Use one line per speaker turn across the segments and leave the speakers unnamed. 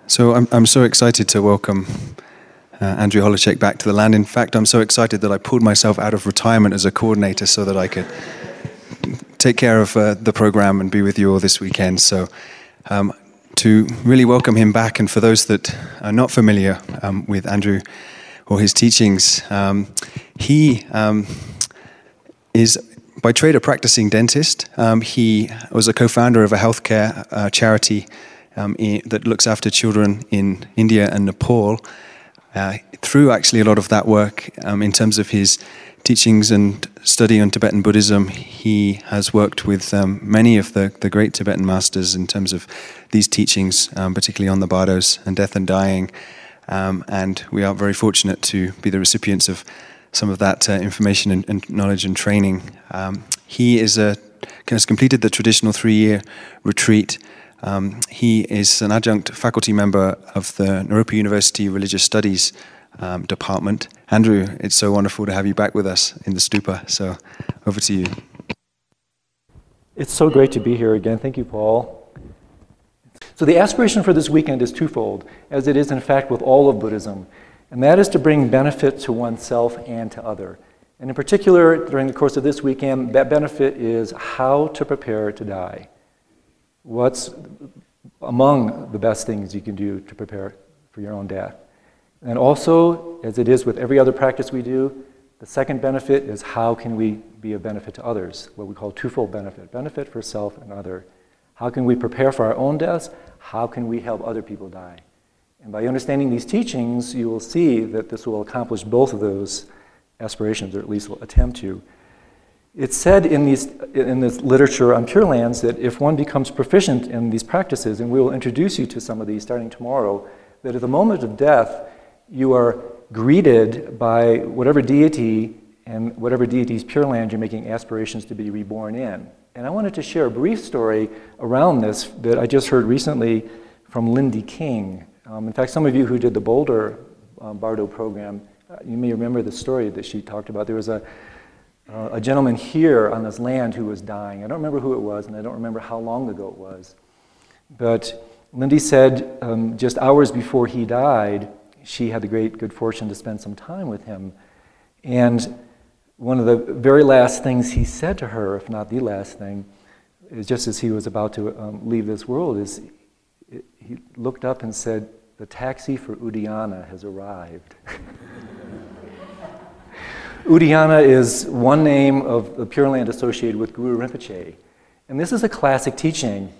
So I'm so excited to welcome Andrew Holacek back to the land. In fact, I'm so excited that I pulled myself out of retirement as a coordinator so that I could take care of the program and be with you all this weekend. So to really welcome him back, and for those that are not familiar with Andrew or his teachings, he is by trade a practicing dentist. He was a co-founder of a healthcare charity that looks after children in India and Nepal. Through actually a lot of that work, in terms of his teachings and study on Tibetan Buddhism, he has worked with many of the great Tibetan masters in terms of these teachings, particularly on the bardos and death and dying. And we are very fortunate to be the recipients of some of that information and knowledge and training. He has completed the traditional 3-year retreat. He is an adjunct faculty member of the Naropa University Religious Studies department. Andrew, it's so wonderful to have you back with us in the stupa, so over to you.
It's so great to be here again. Thank you, Paul. So the aspiration for this weekend is twofold, as it is in fact with all of Buddhism, and that is to bring benefit to oneself and to other. And in particular, during the course of this weekend, that benefit is how to prepare to die. What's among the best things you can do to prepare for your own death? And also, as it is with every other practice we do, the second benefit is how can we be of benefit to others, what we call twofold benefit, benefit for self and other. How can we prepare for our own deaths? How can we help other people die? And by understanding these teachings, you will see that this will accomplish both of those aspirations, or at least will attempt to. It's said in this literature on Pure Lands that if one becomes proficient in these practices, and we will introduce you to some of these starting tomorrow, that at the moment of death, you are greeted by whatever deity and whatever deity's Pure Land you're making aspirations to be reborn in. And I wanted to share a brief story around this that I just heard recently from Lindy King. In fact, some of you who did the Boulder Bardo program, you may remember the story that she talked about. There was a gentleman here on this land who was dying. I don't remember who it was, and I don't remember how long ago it was. But Lindy said just hours before he died, she had the great good fortune to spend some time with him. And one of the very last things he said to her, if not the last thing, is just as he was about to leave this world, is he looked up and said, "The taxi for Udayana has arrived." Udayana is one name of the Pure Land associated with Guru Rinpoche. And this is a classic teaching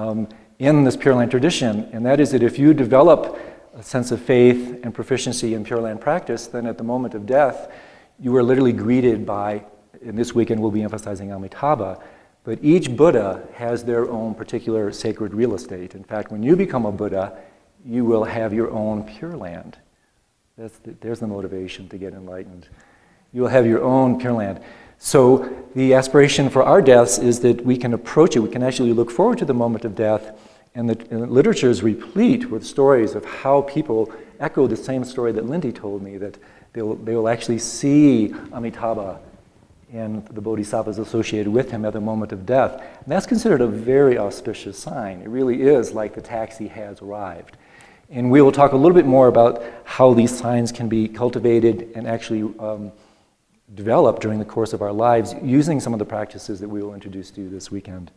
in this Pure Land tradition, and that is that if you develop a sense of faith and proficiency in Pure Land practice, then at the moment of death, you are literally greeted by, and this weekend we'll be emphasizing Amitabha, but each Buddha has their own particular sacred real estate. In fact, when you become a Buddha, you will have your own Pure Land. There's the motivation to get enlightened. You will have your own Pure Land. So the aspiration for our deaths is that we can approach it, we can actually look forward to the moment of death, and the literature is replete with stories of how people echo the same story that Lindy told me, that they will actually see Amitabha and the bodhisattvas associated with him at the moment of death. And that's considered a very auspicious sign. It really is like the taxi has arrived. And we will talk a little bit more about how these signs can be cultivated and actually developed during the course of our lives using some of the practices that we will introduce to you this weekend.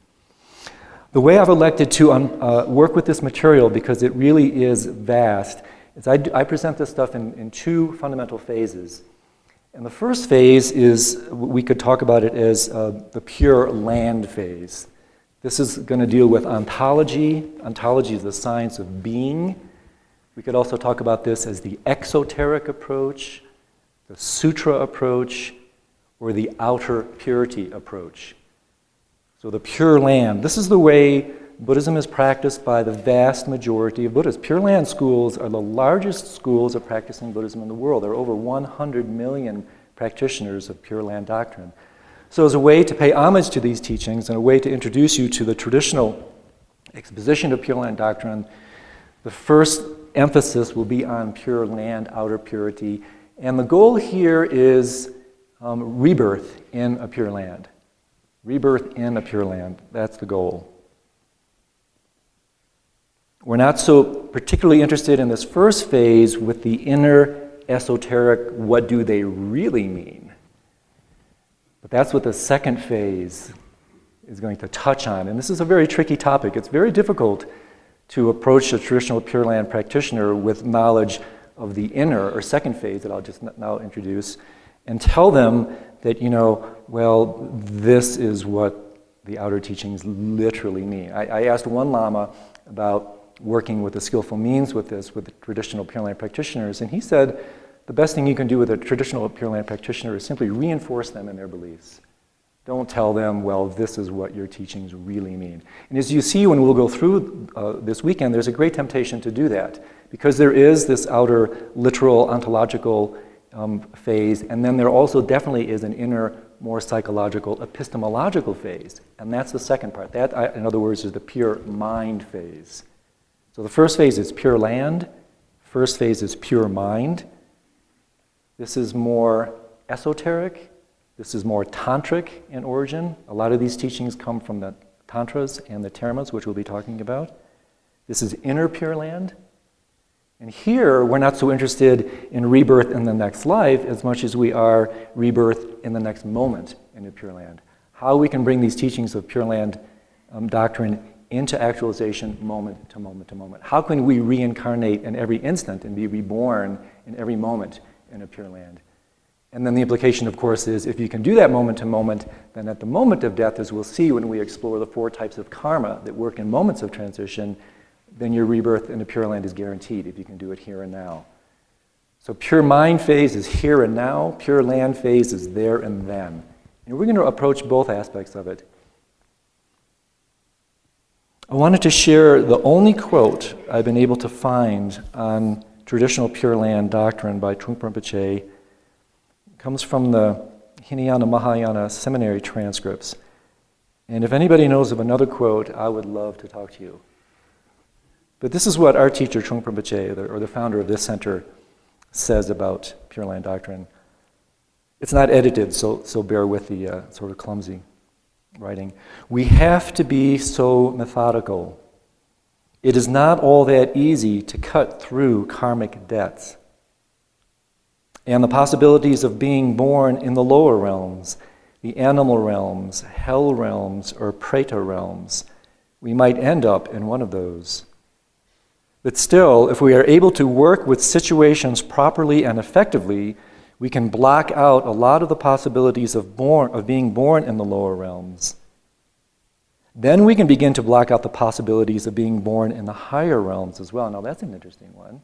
The way I've elected to work with this material, because it really is vast, is I present this stuff in two fundamental phases. And the first phase is, we could talk about it as the Pure Land phase. This is going to deal with ontology. Ontology is the science of being. We could also talk about this as the exoteric approach, the sutra approach, or the outer purity approach. So the Pure Land, this is the way Buddhism is practiced by the vast majority of Buddhists. Pure Land schools are the largest schools of practicing Buddhism in the world. There are over 100 million practitioners of Pure Land doctrine. So as a way to pay homage to these teachings and a way to introduce you to the traditional exposition of Pure Land doctrine, the first emphasis will be on Pure Land, outer purity. And the goal here is rebirth in a Pure Land. Rebirth in a Pure Land. That's the goal. We're not so particularly interested in this first phase with the inner esoteric, what do they really mean? But that's what the second phase is going to touch on. And this is a very tricky topic. It's very difficult to approach a traditional Pure Land practitioner with knowledge of the inner or second phase that I'll just now introduce and tell them that, well, this is what the outer teachings literally mean. I asked one Lama about working with the skillful means with this, with the traditional Pure Land practitioners, and he said the best thing you can do with a traditional Pure Land practitioner is simply reinforce them in their beliefs. Don't tell them, well, this is what your teachings really mean. And as you see when we'll go through this weekend, there's a great temptation to do that, because there is this outer literal ontological phase, and then there also definitely is an inner, more psychological, epistemological phase. And that's the second part. That, in other words, is the pure mind phase. So the first phase is Pure Land. First phase is pure mind. This is more esoteric. This is more tantric in origin. A lot of these teachings come from the tantras and the Theramas, which we'll be talking about. This is inner Pure Land. And here, we're not so interested in rebirth in the next life as much as we are rebirth in the next moment in the Pure Land. How we can bring these teachings of Pure Land doctrine into actualization moment to moment to moment. How can we reincarnate in every instant and be reborn in every moment in a Pure Land? And then the implication, of course, is if you can do that moment to moment, then at the moment of death, as we'll see when we explore the 4 types of karma that work in moments of transition, then your rebirth in the Pure Land is guaranteed if you can do it here and now. So pure mind phase is here and now, Pure Land phase is there and then. And we're going to approach both aspects of it. I wanted to share the only quote I've been able to find on traditional Pure Land doctrine by Trungpa Rinpoche. It comes from the Hinayana Mahayana seminary transcripts. And if anybody knows of another quote, I would love to talk to you. But this is what our teacher, Trungpa Rinpoche, or the founder of this center, says about Pure Land doctrine. It's not edited, so bear with the sort of clumsy writing. We have to be so methodical. It is not all that easy to cut through karmic debts. And the possibilities of being born in the lower realms, the animal realms, hell realms, or preta realms, we might end up in one of those. But still, if we are able to work with situations properly and effectively, we can block out a lot of the possibilities of being born in the lower realms. Then we can begin to block out the possibilities of being born in the higher realms as well. Now that's an interesting one,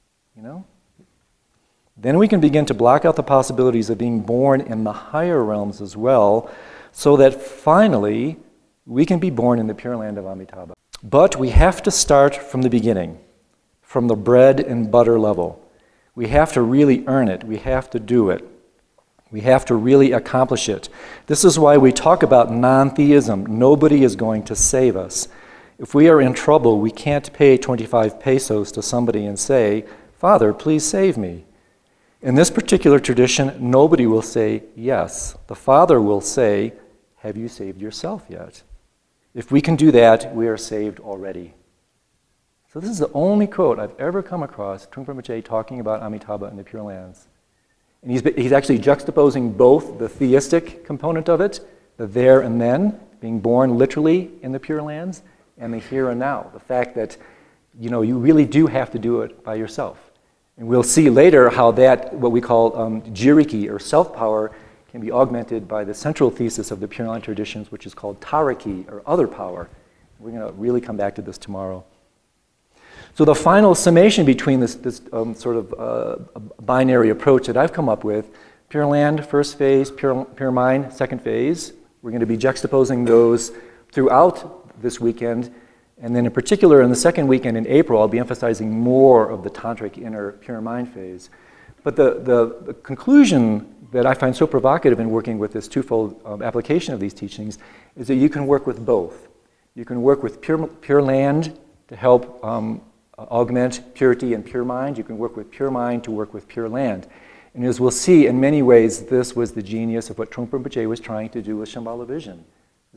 Then we can begin to block out the possibilities of being born in the higher realms as well, so that finally we can be born in the Pure Land of Amitabha. But we have to start from the beginning, from the bread and butter level. We have to really earn it. We have to do it. We have to really accomplish it. This is why we talk about non-theism. Nobody is going to save us. If we are in trouble, we can't pay 25 pesos to somebody and say, "Father, please save me." In this particular tradition, nobody will say yes. The Father will say, "Have you saved yourself yet?" If we can do that, we are saved already. So this is the only quote I've ever come across, Trungpa Rinpoche talking about Amitabha and the Pure Lands. And he's actually juxtaposing both the theistic component of it, the there and then, being born literally in the Pure Lands, and the here and now, the fact that you really do have to do it by yourself. And we'll see later how that, what we call jiriki, or self-power, can be augmented by the central thesis of the Pure Land traditions, which is called tariki, or other power. We're going to really come back to this tomorrow. So the final summation between this sort of binary approach that I've come up with, Pure Land, first phase, Pure Mind, second phase, we're going to be juxtaposing those throughout this weekend. And then in particular, in the second weekend in April, I'll be emphasizing more of the tantric inner Pure Mind phase. But the conclusion that I find so provocative in working with this twofold application of these teachings is that you can work with both. You can work with Pure Land to help augment purity and pure mind. You can work with pure mind to work with Pure Land. And as we'll see, in many ways, this was the genius of what Trungpa Rinpoche was trying to do with Shambhala Vision.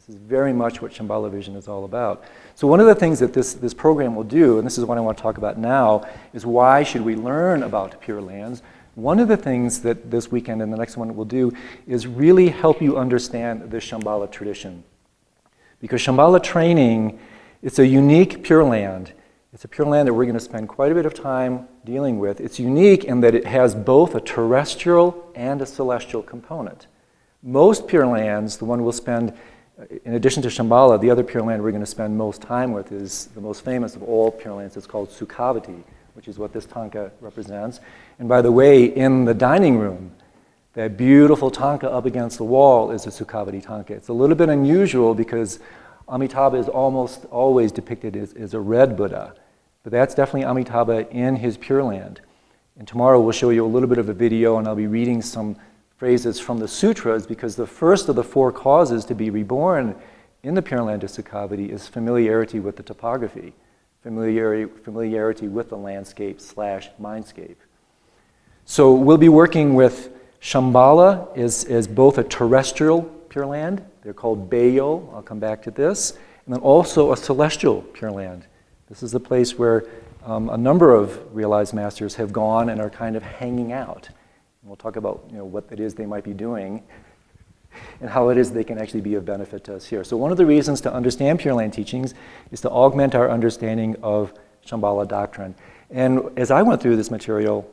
This is very much what Shambhala Vision is all about. So one of the things that this program will do, and this is what I want to talk about now, is why should we learn about Pure Lands? One of the things that this weekend and the next one will do is really help you understand the Shambhala tradition. Because Shambhala training, it's a unique Pure Land. It's a Pure Land that we're going to spend quite a bit of time dealing with. It's unique in that it has both a terrestrial and a celestial component. Most Pure Lands, the one we'll spend, in addition to Shambhala, the other Pure Land we're going to spend most time with is the most famous of all Pure Lands. It's called Sukhavati, which is what this tanka represents. And by the way, in the dining room, that beautiful tanka up against the wall is a Sukhavati tanka. It's a little bit unusual because Amitabha is almost always depicted as a red Buddha. But that's definitely Amitabha in his Pure Land. And tomorrow we'll show you a little bit of a video, and I'll be reading some phrases from the sutras, because the first of the 4 causes to be reborn in the Pure Land of Sukhavati is familiarity with the topography, familiarity with the landscape / mindscape. So we'll be working with Shambhala as both a terrestrial Pure Land, they're called Bayo, I'll come back to this, and then also a celestial Pure Land. This is the place where a number of realized masters have gone and are kind of hanging out. We'll talk about what it is they might be doing and how it is they can actually be of benefit to us here. So one of the reasons to understand Pure Land teachings is to augment our understanding of Shambhala doctrine. And as I went through this material,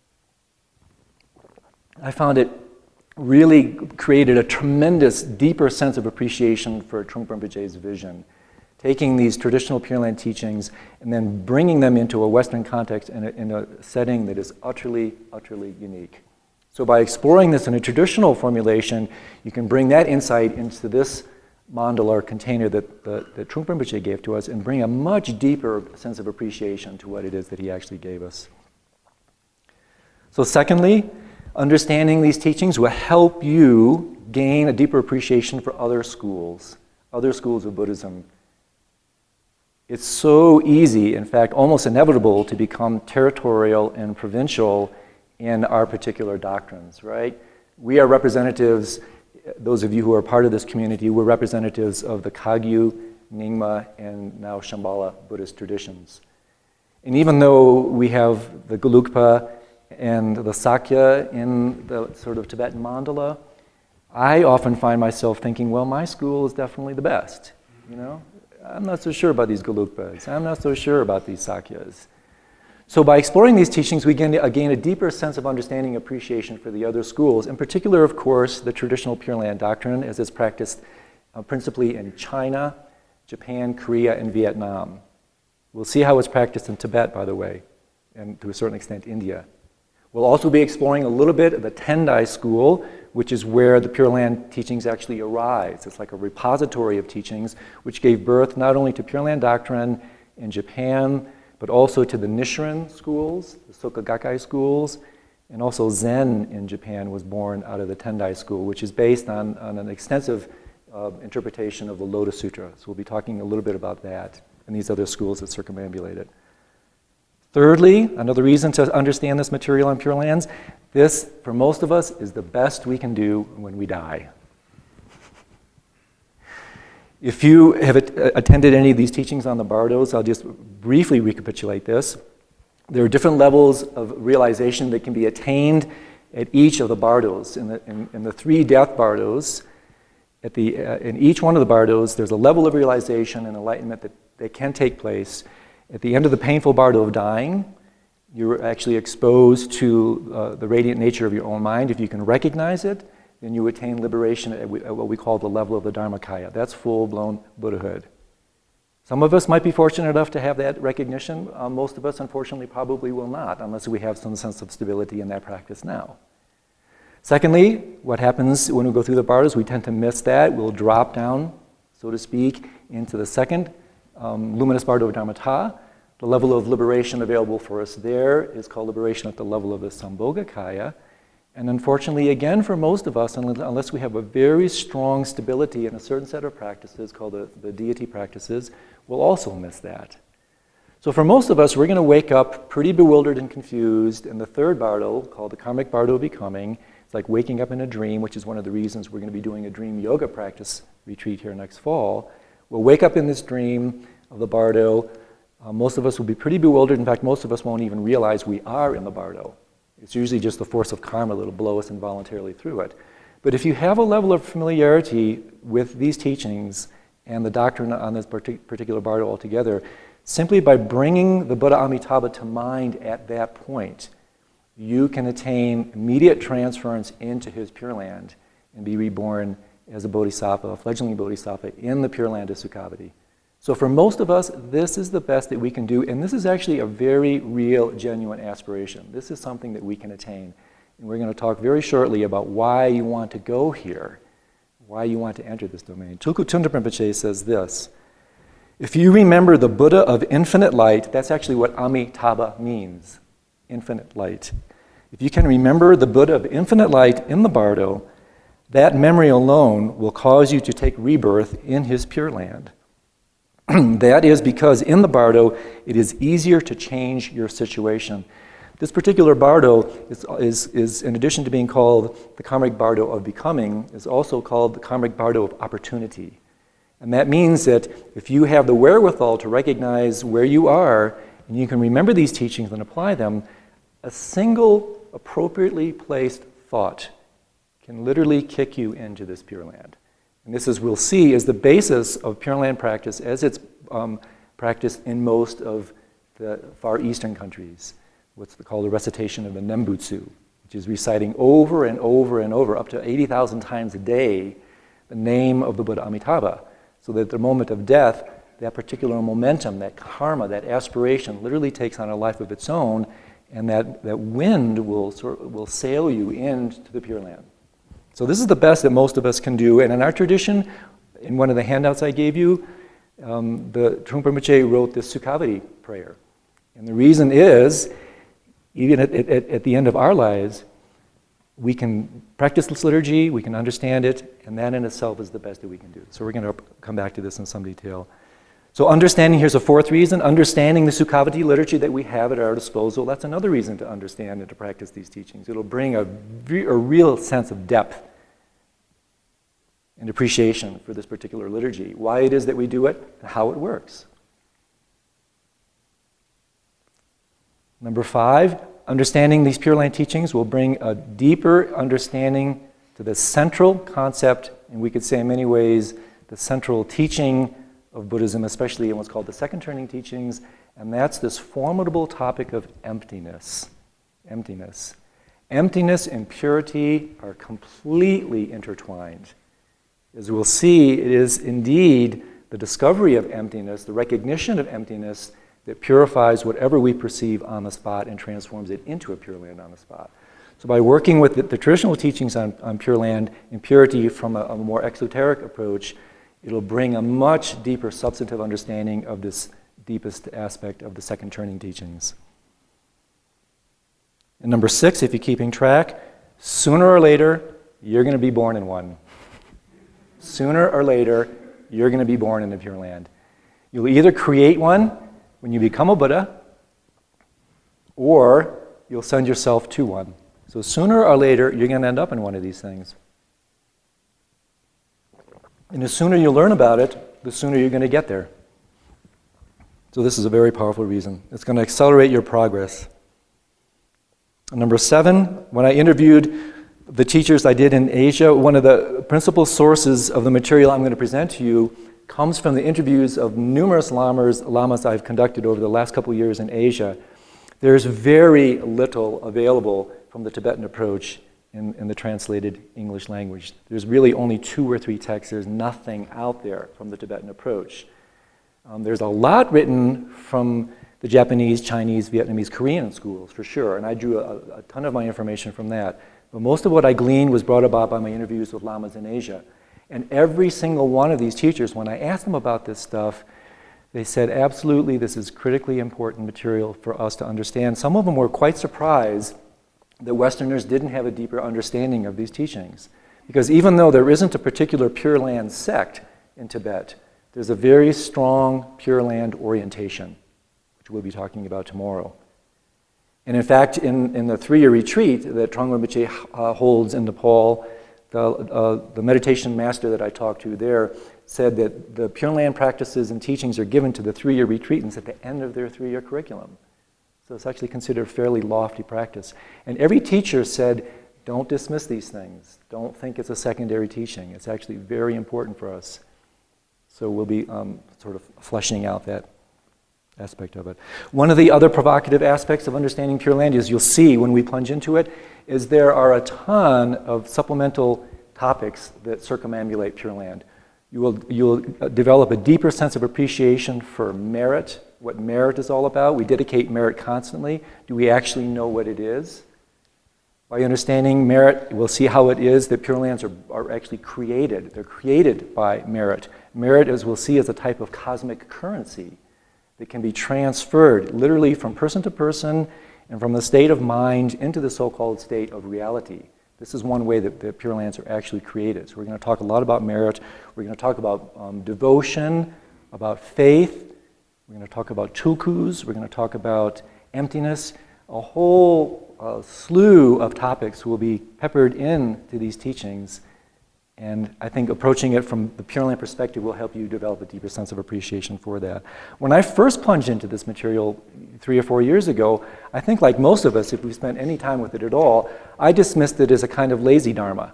I found it really created a tremendous, deeper sense of appreciation for Trungpa Rinpoche's vision. Taking these traditional Pure Land teachings and then bringing them into a Western context in a setting that is utterly, utterly unique. So by exploring this in a traditional formulation, you can bring that insight into this mandala or container that Trungpa Rinpoche gave to us and bring a much deeper sense of appreciation to what it is that he actually gave us. So secondly, understanding these teachings will help you gain a deeper appreciation for other schools of Buddhism. It's so easy, in fact, almost inevitable to become territorial and provincial in our particular doctrines, right? We are representatives, those of you who are part of this community, we're representatives of the Kagyu, Nyingma, and now Shambhala Buddhist traditions. And even though we have the Gelugpa and the Sakya in the sort of Tibetan mandala, I often find myself thinking, well, my school is definitely the best, I'm not so sure about these Gelugpas. I'm not so sure about these Sakyas. So by exploring these teachings, we gain a deeper sense of understanding and appreciation for the other schools, in particular, of course, the traditional Pure Land doctrine as it's practiced principally in China, Japan, Korea, and Vietnam. We'll see how it's practiced in Tibet, by the way, and to a certain extent, India. We'll also be exploring a little bit of the Tendai school, which is where the Pure Land teachings actually arise. It's like a repository of teachings which gave birth not only to Pure Land doctrine in Japan, but also to the Nichiren schools, the Soka Gakkai schools, and also Zen in Japan was born out of the Tendai school, which is based on an extensive interpretation of the Lotus Sutra. So we'll be talking a little bit about that and these other schools that circumambulate it. Thirdly, another reason to understand this material on Pure Lands, this, for most of us, is the best we can do when we die. If you have attended any of these teachings on the Bardos, I'll just briefly recapitulate this. There are different levels of realization that can be attained at each of the Bardos. In the 3 death Bardos, in each one of the Bardos, there's a level of realization and enlightenment that can take place. At the end of the painful bardo of dying, you're actually exposed to the radiant nature of your own mind. If you can recognize it, then you attain liberation at what we call the level of the Dharmakaya. That's full-blown Buddhahood. Some of us might be fortunate enough to have that recognition. Most of us, unfortunately, probably will not, unless we have some sense of stability in that practice now. Secondly, what happens when we go through the bardos, we tend to miss that. We'll drop down, so to speak, into the second luminous bardo of Dharmata. The level of liberation available for us there is called liberation at the level of the Sambhogakaya. And unfortunately, again, for most of us, unless we have a very strong stability in a certain set of practices called the deity practices, we'll also miss that. So for most of us, we're going to wake up pretty bewildered and confused in the third bardo, called the karmic bardo of becoming. It's like waking up in a dream, which is one of the reasons we're going to be doing a dream yoga practice retreat here next fall. We'll wake up in this dream of the bardo. Most of us will be pretty bewildered. In fact, most of us won't even realize we are in the bardo. It's usually just the force of karma that will blow us involuntarily through it. But if you have a level of familiarity with these teachings and the doctrine on this particular bardo altogether, simply by bringing the Buddha Amitabha to mind at that point, you can attain immediate transference into his Pure Land and be reborn as a bodhisattva, a fledgling bodhisattva in the Pure Land of Sukhavati. So for most of us, this is the best that we can do, and this is actually a very real, genuine aspiration. This is something that we can attain. And we're going to talk very shortly about why you want to go here, why you want to enter this domain. Tulku Tunda Rinpoche says this: if you remember the Buddha of infinite light, that's actually what Amitabha means, infinite light. If you can remember the Buddha of infinite light in the bardo, that memory alone will cause you to take rebirth in his Pure Land. That is because in the bardo, it is easier to change your situation. This particular bardo is, in addition to being called the karmic bardo of becoming, is also called the karmic bardo of opportunity. And that means that if you have the wherewithal to recognize where you are, and you can remember these teachings and apply them, a single appropriately placed thought can literally kick you into this Pure Land. And this, as we'll see, is the basis of Pure Land practice as it's practiced in most of the Far Eastern countries. What's called the recitation of the Nembutsu, which is reciting over and over and over, up to 80,000 times a day, the name of the Buddha Amitabha, so that at the moment of death, that particular momentum, that karma, that aspiration literally takes on a life of its own, and that wind will sail you into the Pure Land. So this is the best that most of us can do. And in our tradition, in one of the handouts I gave you, the Trungpa Rinpoche wrote this Sukhavati prayer. And the reason is, even at the end of our lives, we can practice this liturgy, we can understand it, and that in itself is the best that we can do. So we're going to come back to this in some detail. So understanding, here's a fourth reason, understanding the Sukhavati liturgy that we have at our disposal, that's another reason to understand and to practice these teachings. It'll bring a real sense of depth and appreciation for this particular liturgy, why it is that we do it, and how it works. Number 5, understanding these Pure Land teachings will bring a deeper understanding to the central concept, and we could say in many ways, the central teaching of Buddhism, especially in what's called the second turning teachings, and that's this formidable topic of emptiness. Emptiness. Emptiness and purity are completely intertwined. As we'll see, it is indeed the discovery of emptiness, the recognition of emptiness, that purifies whatever we perceive on the spot and transforms it into a Pure Land on the spot. So by working with the traditional teachings on Pure Land and purity from a more exoteric approach, it'll bring a much deeper substantive understanding of this deepest aspect of the second turning teachings. And number 6, if you're keeping track, sooner or later, you're going to be born in one. Sooner or later, you're going to be born in the Pure Land. You'll either create one when you become a Buddha, or you'll send yourself to one. So sooner or later, you're going to end up in one of these things. And the sooner you learn about it, the sooner you're going to get there. So this is a very powerful reason. It's going to accelerate your progress. And number 7, when I interviewed the teachers I did in Asia, one of the principal sources of the material I'm going to present to you comes from the interviews of numerous lamas I've conducted over the last couple of years in Asia. There's very little available from the Tibetan approach in the translated English language. There's really only 2 or 3 texts. There's nothing out there from the Tibetan approach. There's a lot written from the Japanese, Chinese, Vietnamese, Korean schools, for sure, and I drew a ton of my information from that. But most of what I gleaned was brought about by my interviews with lamas in Asia. And every single one of these teachers, when I asked them about this stuff, they said, absolutely, this is critically important material for us to understand. Some of them were quite surprised that Westerners didn't have a deeper understanding of these teachings. Because even though there isn't a particular Pure Land sect in Tibet, there's a very strong Pure Land orientation, which we'll be talking about tomorrow. And in fact, in the 3-year retreat that Trungpa Rinpoche holds in Nepal, the meditation master that I talked to there said that the Pure Land practices and teachings are given to the 3-year retreatants at the end of their 3-year curriculum. So it's actually considered a fairly lofty practice. And every teacher said, don't dismiss these things. Don't think it's a secondary teaching. It's actually very important for us. So we'll be sort of fleshing out that aspect of it. One of the other provocative aspects of understanding Pure Land, as you'll see when we plunge into it, is there are a ton of supplemental topics that circumambulate Pure Land. You'll develop a deeper sense of appreciation for merit, what merit is all about. We dedicate merit constantly. Do we actually know what it is? By understanding merit, we'll see how it is that Pure Lands are actually created. They're created by merit. Merit, as we'll see, is a type of cosmic currency that can be transferred literally from person to person and from the state of mind into the so-called state of reality. This is one way that the Pure Lands are actually created. So we're going to talk a lot about merit. We're going to talk about devotion, about faith. We're going to talk about tulkus. We're going to talk about emptiness. A whole slew of topics will be peppered into these teachings. And I think approaching it from the Pure Land perspective will help you develop a deeper sense of appreciation for that. When I first plunged into this material 3 or 4 years ago, I think like most of us, if we spent any time with it at all, I dismissed it as a kind of lazy dharma.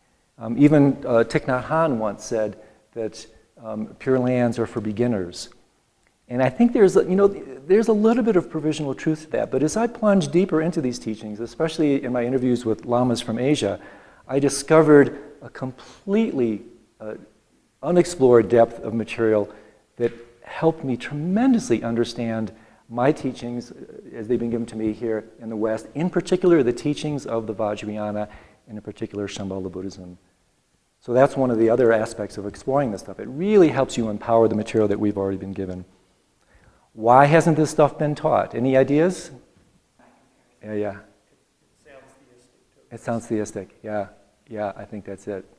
Even Thich Nhat Hanh once said that Pure Lands are for beginners. And I think there's a little bit of provisional truth to that. But as I plunged deeper into these teachings, especially in my interviews with lamas from Asia, I discovered a completely unexplored depth of material that helped me tremendously understand my teachings as they've been given to me here in the West, in particular the teachings of the Vajrayana, and in particular Shambhala Buddhism. So that's one of the other aspects of exploring this stuff. It really helps you empower the material that we've already been given. Why hasn't this stuff been taught? Any ideas? Yeah. It sounds theistic, yeah. Yeah, I think that's it.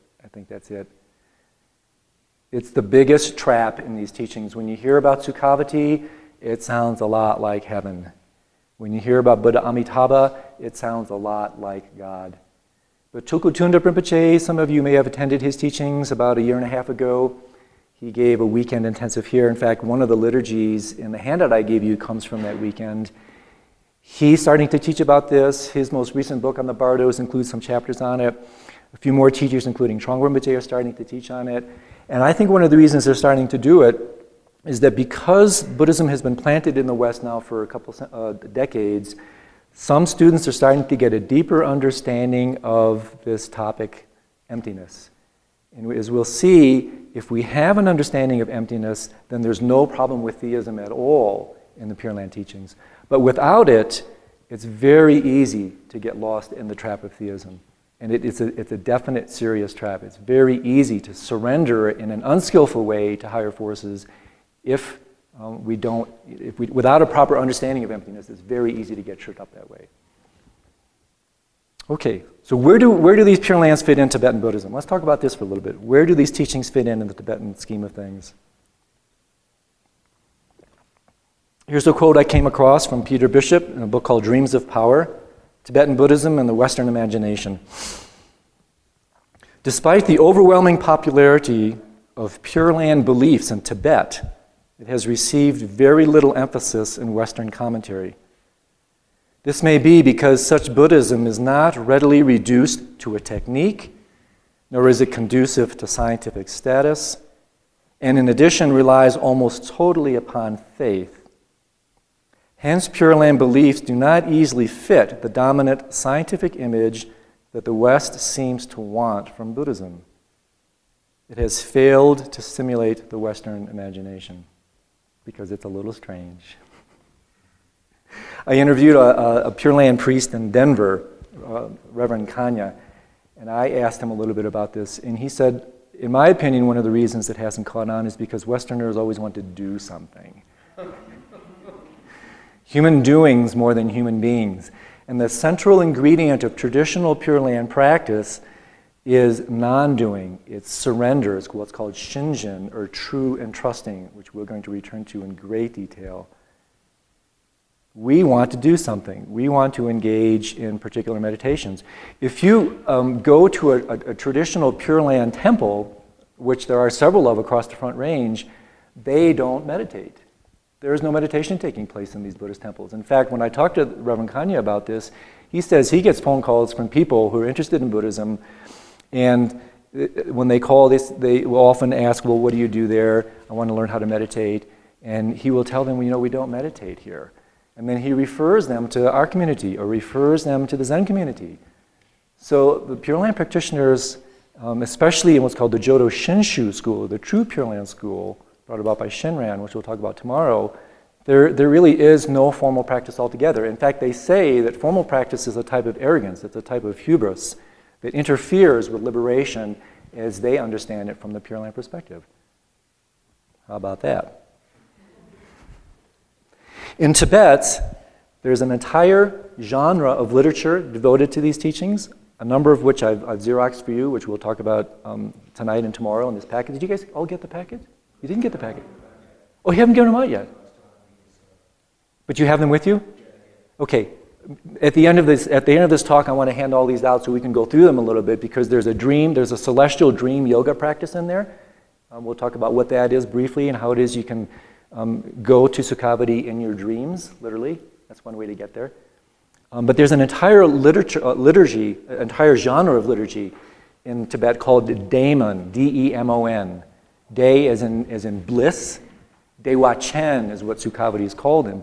It's the biggest trap in these teachings. When you hear about Sukhavati, it sounds a lot like heaven. When you hear about Buddha Amitabha, it sounds a lot like God. But Tulku Thondup Rinpoche, some of you may have attended his teachings about 1.5 years ago. He gave a weekend intensive here. In fact, one of the liturgies in the handout I gave you comes from that weekend. He's starting to teach about this. His most recent book on the Bardos includes some chapters on it. A few more teachers, including Trungpa Rinpoche, are starting to teach on it. And I think one of the reasons they're starting to do it is that because Buddhism has been planted in the West now for a couple decades, some students are starting to get a deeper understanding of this topic, emptiness. And as we'll see, if we have an understanding of emptiness, then there's no problem with theism at all in the Pure Land teachings. But without it, it's very easy to get lost in the trap of theism. And it's a definite, serious trap. It's very easy to surrender in an unskillful way to higher forces if without a proper understanding of emptiness, it's very easy to get tripped up that way. Okay, so where do these Pure Lands fit in Tibetan Buddhism? Let's talk about this for a little bit. Where do these teachings fit in the Tibetan scheme of things? Here's a quote I came across from Peter Bishop in a book called Dreams of Power, Tibetan Buddhism and the Western Imagination. Despite the overwhelming popularity of Pure Land beliefs in Tibet, it has received very little emphasis in Western commentary. This may be because such Buddhism is not readily reduced to a technique, nor is it conducive to scientific status, and in addition relies almost totally upon faith. Hence, Pure Land beliefs do not easily fit the dominant scientific image that the West seems to want from Buddhism. It has failed to stimulate the Western imagination because it's a little strange. I interviewed a Pure Land priest in Denver, Reverend Kanya, and I asked him a little bit about this, and he said, in my opinion, one of the reasons it hasn't caught on is because Westerners always want to do something. Human doings more than human beings. And the central ingredient of traditional Pure Land practice is non-doing. It's surrender. It's what's called shinjin, or true and trusting, which we're going to return to in great detail. We want to do something. We want to engage in particular meditations. If you go to a traditional Pure Land temple, which there are several of across the Front Range, they don't meditate. There is no meditation taking place in these Buddhist temples. In fact, when I talked to Reverend Kanya about this, he says he gets phone calls from people who are interested in Buddhism, and when they call, they will often ask, well, what do you do there? I want to learn how to meditate. And he will tell them, well, we don't meditate here. And then he refers them to our community or refers them to the Zen community. So the Pure Land practitioners, especially in what's called the Jodo Shinshu school, the true Pure Land school, brought about by Shinran, which we'll talk about tomorrow, there really is no formal practice altogether. In fact, they say that formal practice is a type of arrogance, it's a type of hubris that interferes with liberation as they understand it from the Pure Land perspective. How about that? In Tibet, there's an entire genre of literature devoted to these teachings, a number of which I've Xeroxed for you, which we'll talk about tonight and tomorrow in this packet. Did you guys all get the packet? You didn't get the packet? Oh, you haven't given them out yet? But you have them with you? Okay. At the end of this talk, I want to hand all these out so we can go through them a little bit, because there's a celestial dream yoga practice in there. We'll talk about what that is briefly and how it is you can go to Sukhavati in your dreams, literally. That's one way to get there. But there's an entire liturgy, entire genre of liturgy in Tibet called Daemon, D-E-M-O-N. Day as in bliss. Dewa Chen is what Sukhavati is called in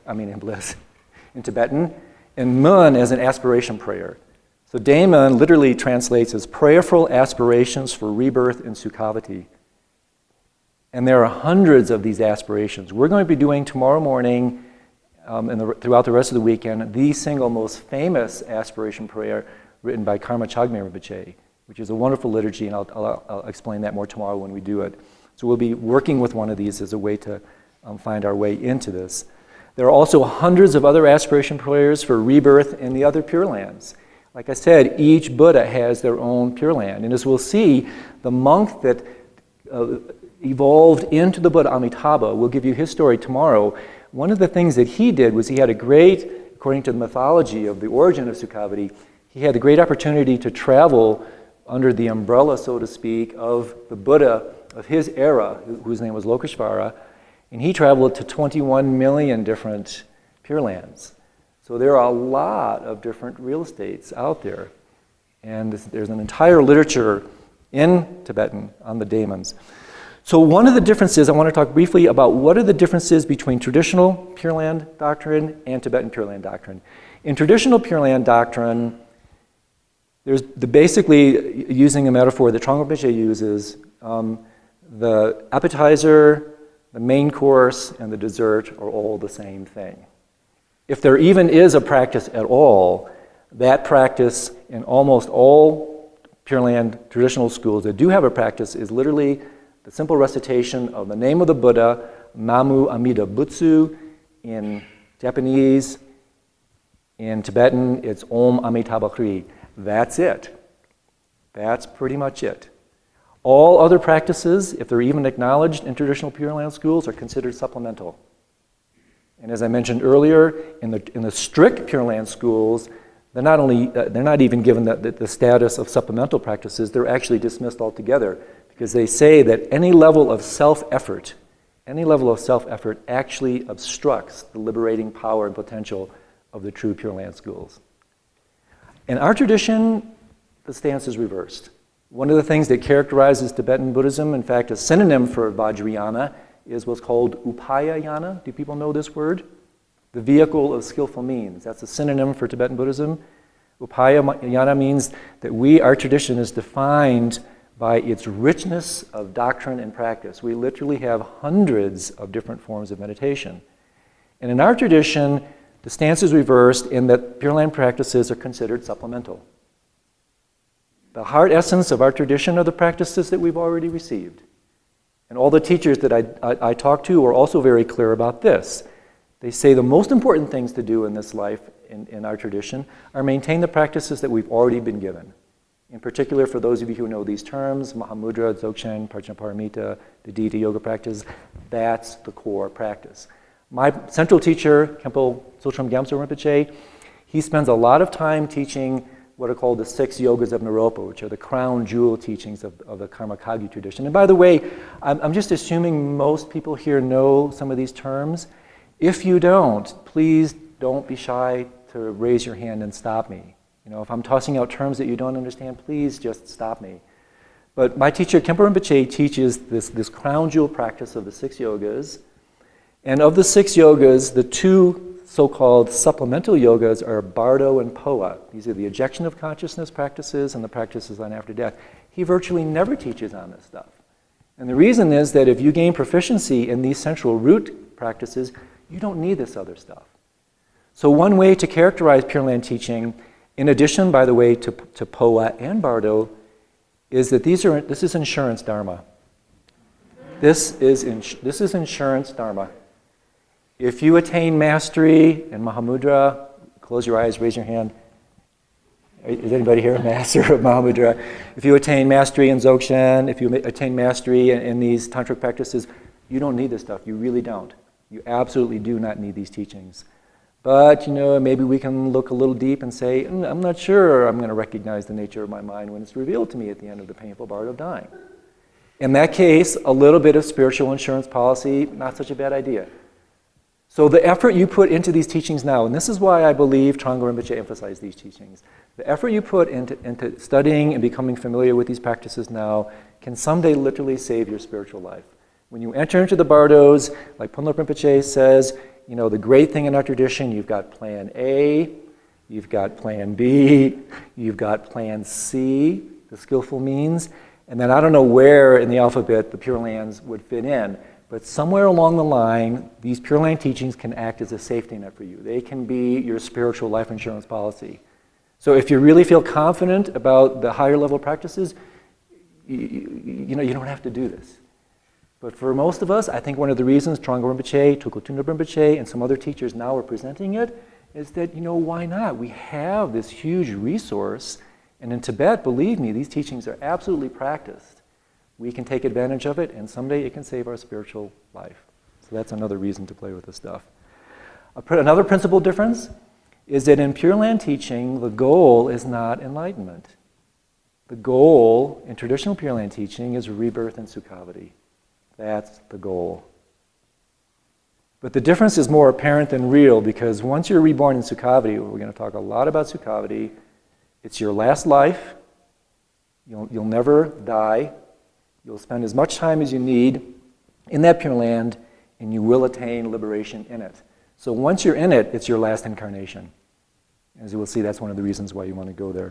Tibetan. And Mun as an aspiration prayer. So Daemon literally translates as prayerful aspirations for rebirth in Sukhavati. And there are hundreds of these aspirations. We're going to be doing tomorrow morning throughout the rest of the weekend the single most famous aspiration prayer written by Karma Chagme Rinpoche, which is a wonderful liturgy, and I'll explain that more tomorrow when we do it. So we'll be working with one of these as a way to find our way into this. There are also hundreds of other aspiration prayers for rebirth in the other Pure Lands. Like I said, each Buddha has their own Pure Land. And as we'll see, the monk that evolved into the Buddha, Amitabha, we'll give you his story tomorrow. One of the things that he did was he had a great, according to the mythology of the origin of Sukhavati, he had the great opportunity to travel under the umbrella, so to speak, of the Buddha of his era, whose name was Lokeshvara, and he traveled to 21 million different Pure Lands. So there are a lot of different real estates out there. And there's an entire literature in Tibetan on the daemons. So one of the differences, I want to talk briefly about what are the differences between traditional Pure Land doctrine and Tibetan Pure Land doctrine. In traditional Pure Land doctrine, there's basically, using a metaphor that Trungpa Rinpoche uses, the appetizer, the main course, and the dessert are all the same thing. If there even is a practice at all, that practice in almost all Pure Land traditional schools that do have a practice is literally the simple recitation of the name of the Buddha, Namu Amida Butsu, in Japanese. In Tibetan, it's Om Amitabha Kri. That's it. That's pretty much it. All other practices, if they're even acknowledged in traditional Pure Land schools, are considered supplemental. And as I mentioned earlier, in the strict Pure Land schools, they're not even given the status of supplemental practices. They're actually dismissed altogether, because they say that any level of self-effort actually obstructs the liberating power and potential of the true Pure Land schools. In our tradition, the stance is reversed. One of the things that characterizes Tibetan Buddhism, in fact, a synonym for Vajrayana, is what's called Upayayana. Do people know this word? The vehicle of skillful means. That's a synonym for Tibetan Buddhism. Upayayana means that our tradition is defined by its richness of doctrine and practice. We literally have hundreds of different forms of meditation. And in our tradition, the stance is reversed in that Pure Land practices are considered supplemental. The heart essence of our tradition are the practices that we've already received. And all the teachers that I talk to are also very clear about this. They say the most important things to do in this life, in our tradition, are maintain the practices that we've already been given. In particular, for those of you who know these terms, Mahamudra, Dzogchen, Prajnaparamita, the Deity Yoga practice, that's the core practice. My central teacher, Khenpo Tsultrim Gyamtso Rinpoche, he spends a lot of time teaching what are called the 6 yogas of Naropa, which are the crown jewel teachings of the Karma Kagyu tradition. And by the way, I'm just assuming most people here know some of these terms. If you don't, please don't be shy to raise your hand and stop me. You know, if I'm tossing out terms that you don't understand, please just stop me. But my teacher, Khenpo Rinpoche, teaches this crown jewel practice of the 6 yogas. And of the 6 yogas, the 2 so-called supplemental yogas are Bardo and Poa. These are the ejection of consciousness practices and the practices on after death. He virtually never teaches on this stuff. And the reason is that if you gain proficiency in these central root practices, you don't need this other stuff. So one way to characterize Pure Land teaching, in addition, by the way, to Poa and Bardo, is that this is insurance dharma. This is insurance dharma. If you attain mastery in Mahamudra, close your eyes, raise your hand. Is anybody here a master of Mahamudra? If you attain mastery in Dzogchen, if you attain mastery in these tantric practices, you don't need this stuff. You really don't. You absolutely do not need these teachings. But, you know, maybe we can look a little deep and say, I'm not sure I'm going to recognize the nature of my mind when it's revealed to me at the end of the painful part of dying. In that case, a little bit of spiritual insurance policy, not such a bad idea. So the effort you put into these teachings now, and this is why I believe Trungpa Rinpoche emphasized these teachings, the effort you put into studying and becoming familiar with these practices now can someday literally save your spiritual life. When you enter into the bardos, like Ponlop Rinpoche says, you know, the great thing in our tradition, you've got plan A, you've got plan B, you've got plan C, the skillful means, and then I don't know where in the alphabet the Pure Lands would fit in. But somewhere along the line, these Pure Land teachings can act as a safety net for you. They can be your spiritual life insurance policy. So if you really feel confident about the higher level practices, you don't have to do this. But for most of us, I think one of the reasons Trungpa Rinpoche, Tulku Thondup Rinpoche, and some other teachers now are presenting it is that, why not? We have this huge resource, and in Tibet, believe me, these teachings are absolutely practiced. We can take advantage of it, and someday it can save our spiritual life. So that's another reason to play with this stuff. Another principal difference is that in Pure Land teaching, the goal is not enlightenment. The goal in traditional Pure Land teaching is rebirth and Sukhavati. That's the goal. But the difference is more apparent than real, because once you're reborn in Sukhavati, we're going to talk a lot about Sukhavati, it's your last life. You'll never die. You'll spend as much time as you need in that Pure Land, and you will attain liberation in it. So once you're in it, it's your last incarnation. As you will see, that's one of the reasons why you want to go there.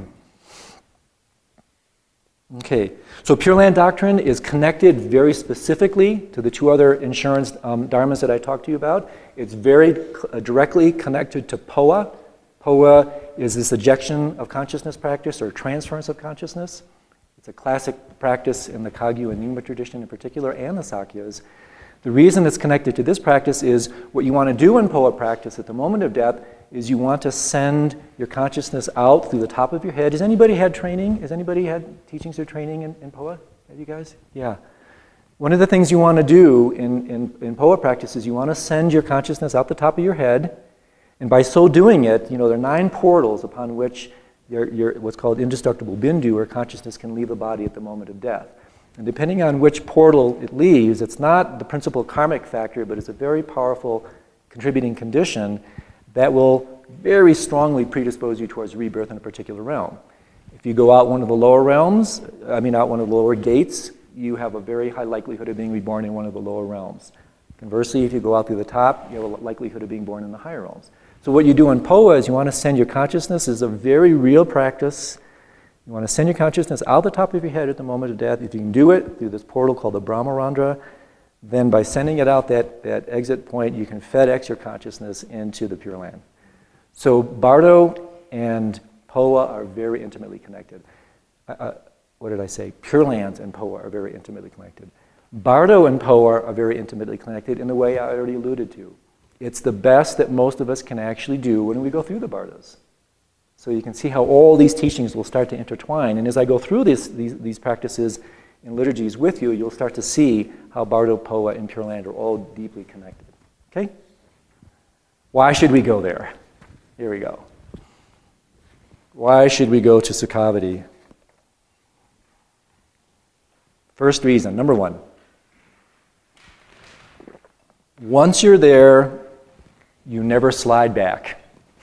Okay, so Pure Land doctrine is connected very specifically to the 2 other insurance dharmas that I talked to you about. It's very directly connected to Poa. Poa is this ejection of consciousness practice, or transference of consciousness. It's a classic practice in the Kagyu and Nyingma tradition in particular, and the Sakyas. The reason it's connected to this practice is what you want to do in Poa practice at the moment of death is you want to send your consciousness out through the top of your head. Has anybody had training? Has anybody had teachings or training in Poa? Have you guys? Yeah. One of the things you want to do in Poa practice is you want to send your consciousness out the top of your head, and by so doing it, there are 9 portals upon which your what's called indestructible bindu, or consciousness can leave the body at the moment of death. And depending on which portal it leaves, it's not the principal karmic factor, but it's a very powerful contributing condition that will very strongly predispose you towards rebirth in a particular realm. If you go out one of the lower realms, out one of the lower gates, you have a very high likelihood of being reborn in one of the lower realms. Conversely, if you go out through the top, you have a likelihood of being born in the higher realms. So what you do in Poa is you want to send your consciousness, is a very real practice. You want to send your consciousness out the top of your head at the moment of death. If you can do it through this portal called the Brahmarandra, then by sending it out that exit point, you can FedEx your consciousness into the Pure Land. So Bardo and Poa are very intimately connected. What did I say? Pure Lands and Poa are very intimately connected. Bardo and Poa are very intimately connected in the way I already alluded to. It's the best that most of us can actually do when we go through the bardos. So you can see how all these teachings will start to intertwine. And as I go through these practices in liturgies with you, you'll start to see how Bardo, Poa, and Pure Land are all deeply connected. Okay? Why should we go there? Here we go. Why should we go to Sukhavati? First reason, number one. Once you're there, you never slide back.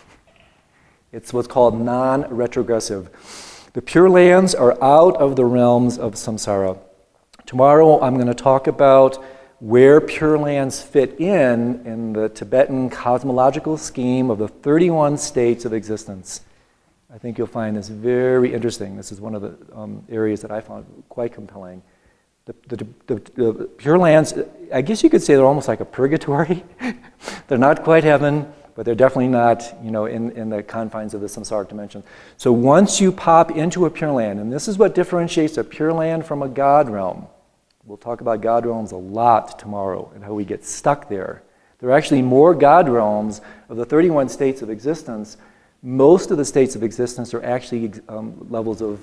It's what's called non-retrogressive. The Pure Lands are out of the realms of samsara. Tomorrow I'm going to talk about where Pure Lands fit in the Tibetan cosmological scheme of the 31 states of existence. I think you'll find this very interesting. This is one of the areas that I found quite compelling. The Pure Lands, I guess you could say they're almost like a purgatory. They're not quite heaven, but they're definitely not, in the confines of the samsaric dimension. So once you pop into a Pure Land, and this is what differentiates a Pure Land from a God realm. We'll talk about God realms a lot tomorrow and how we get stuck there. There are actually more God realms of the 31 states of existence. Most of the states of existence are actually levels of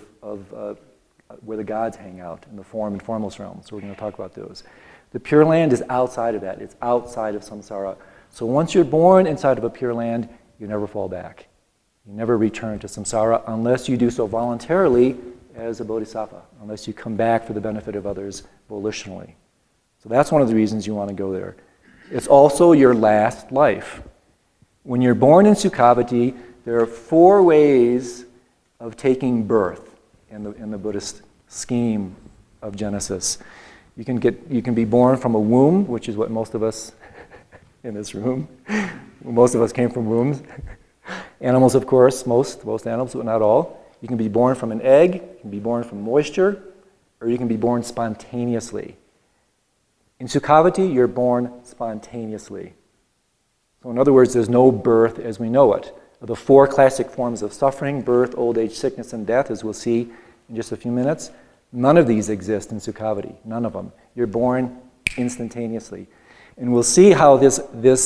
where the gods hang out in the form and formless realms. So we're going to talk about those. The Pure Land is outside of that. It's outside of samsara. So once you're born inside of a Pure Land, you never fall back. You never return to samsara unless you do so voluntarily as a bodhisattva, unless you come back for the benefit of others volitionally. So that's one of the reasons you want to go there. It's also your last life. When you're born in Sukhavati, there are 4 ways of taking birth in the Buddhist scheme of Genesis. You can be born from a womb, which is what most of us in this room, most of us came from wombs. Animals, of course, most animals, but not all. You can be born from an egg, you can be born from moisture, or you can be born spontaneously. In Sukhavati, you're born spontaneously. So in other words, there's no birth as we know it. The 4 classic forms of suffering, birth, old age, sickness, and death, as we'll see in just a few minutes, none of these exist in Sukhavati. None of them. You're born instantaneously. And we'll see how this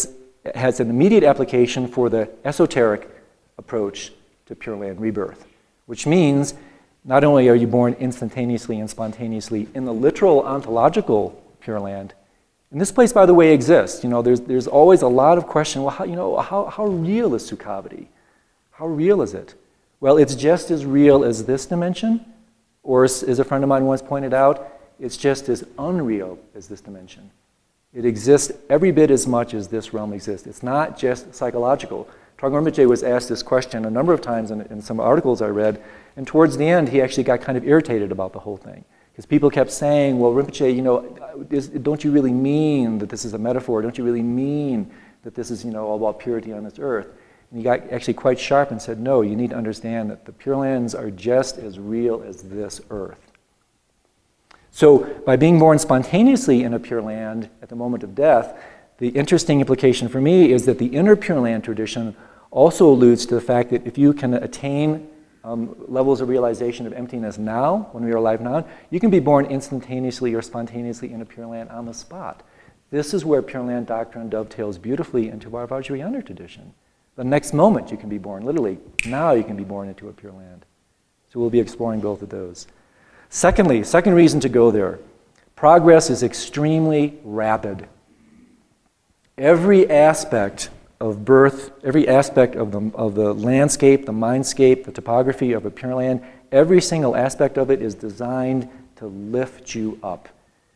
has an immediate application for the esoteric approach to Pure Land rebirth, which means not only are you born instantaneously and spontaneously in the literal ontological Pure Land, and this place, by the way, exists. There's always a lot of question. Well, how real is Sukhavati? How real is it? Well, it's just as real as this dimension, or as a friend of mine once pointed out, it's just as unreal as this dimension. It exists every bit as much as this realm exists. It's not just psychological. Trungpa Rinpoche was asked this question a number of times in some articles I read, and towards the end, he actually got kind of irritated about the whole thing. Because people kept saying, well, Rinpoche, don't you really mean that this is a metaphor? Don't you really mean that this is, all about purity on this earth? And he got actually quite sharp and said, no, you need to understand that the Pure Lands are just as real as this earth. So by being born spontaneously in a Pure Land at the moment of death, the interesting implication for me is that the inner Pure Land tradition also alludes to the fact that if you can attain levels of realization of emptiness now, when we are alive now, you can be born instantaneously or spontaneously in a Pure Land on the spot. This is where Pure Land doctrine dovetails beautifully into our Vajrayana tradition. The next moment you can be born, literally, now you can be born into a Pure Land. So we'll be exploring both of those. Secondly, second reason to go there, progress is extremely rapid. Every aspect of birth, every aspect of the landscape, the mindscape, the topography of a Pure Land, every single aspect of it is designed to lift you up.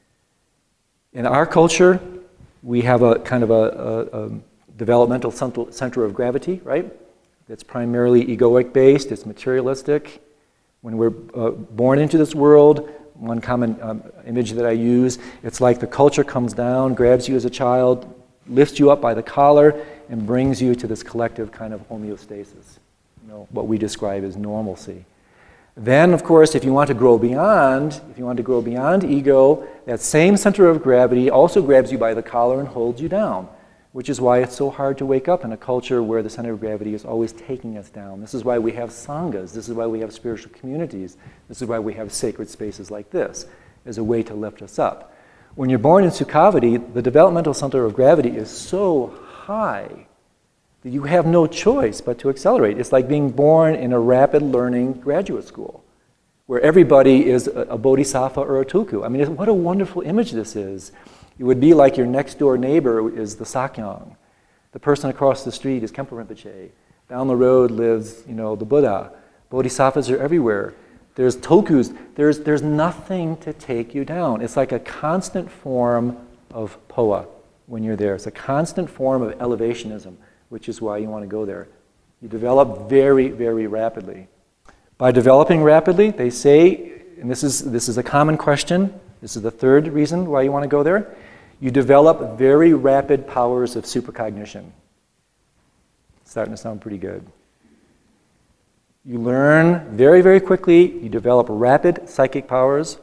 In our culture, we have a kind of a developmental center of gravity, right? That's primarily egoic based, it's materialistic. When we're born into this world, one common image that I use, it's like the culture comes down, grabs you as a child, lifts you up by the collar, and brings you to this collective kind of homeostasis, what we describe as normalcy. Then, of course, if you want to grow beyond ego, that same center of gravity also grabs you by the collar and holds you down, which is why it's so hard to wake up in a culture where the center of gravity is always taking us down. This is why we have sanghas. This is why we have spiritual communities. This is why we have sacred spaces like this, as a way to lift us up. When you're born in Sukhavati, the developmental center of gravity is so high that you have no choice but to accelerate. It's like being born in a rapid learning graduate school, where everybody is a bodhisattva or a tulku. I mean, what a wonderful image this is. It would be like your next door neighbor is the Sakyong. The person across the street is Khenpo Rinpoche. Down the road lives, the Buddha. Bodhisattvas are everywhere. There's tokus. There's nothing to take you down. It's like a constant form of poa when you're there. It's a constant form of elevationism, which is why you want to go there. You develop very, very rapidly. By developing rapidly, they say, and this is a common question, this is the third reason why you want to go there, you develop very rapid powers of supercognition. It's starting to sound pretty good. You learn very, very quickly, you develop rapid psychic powers,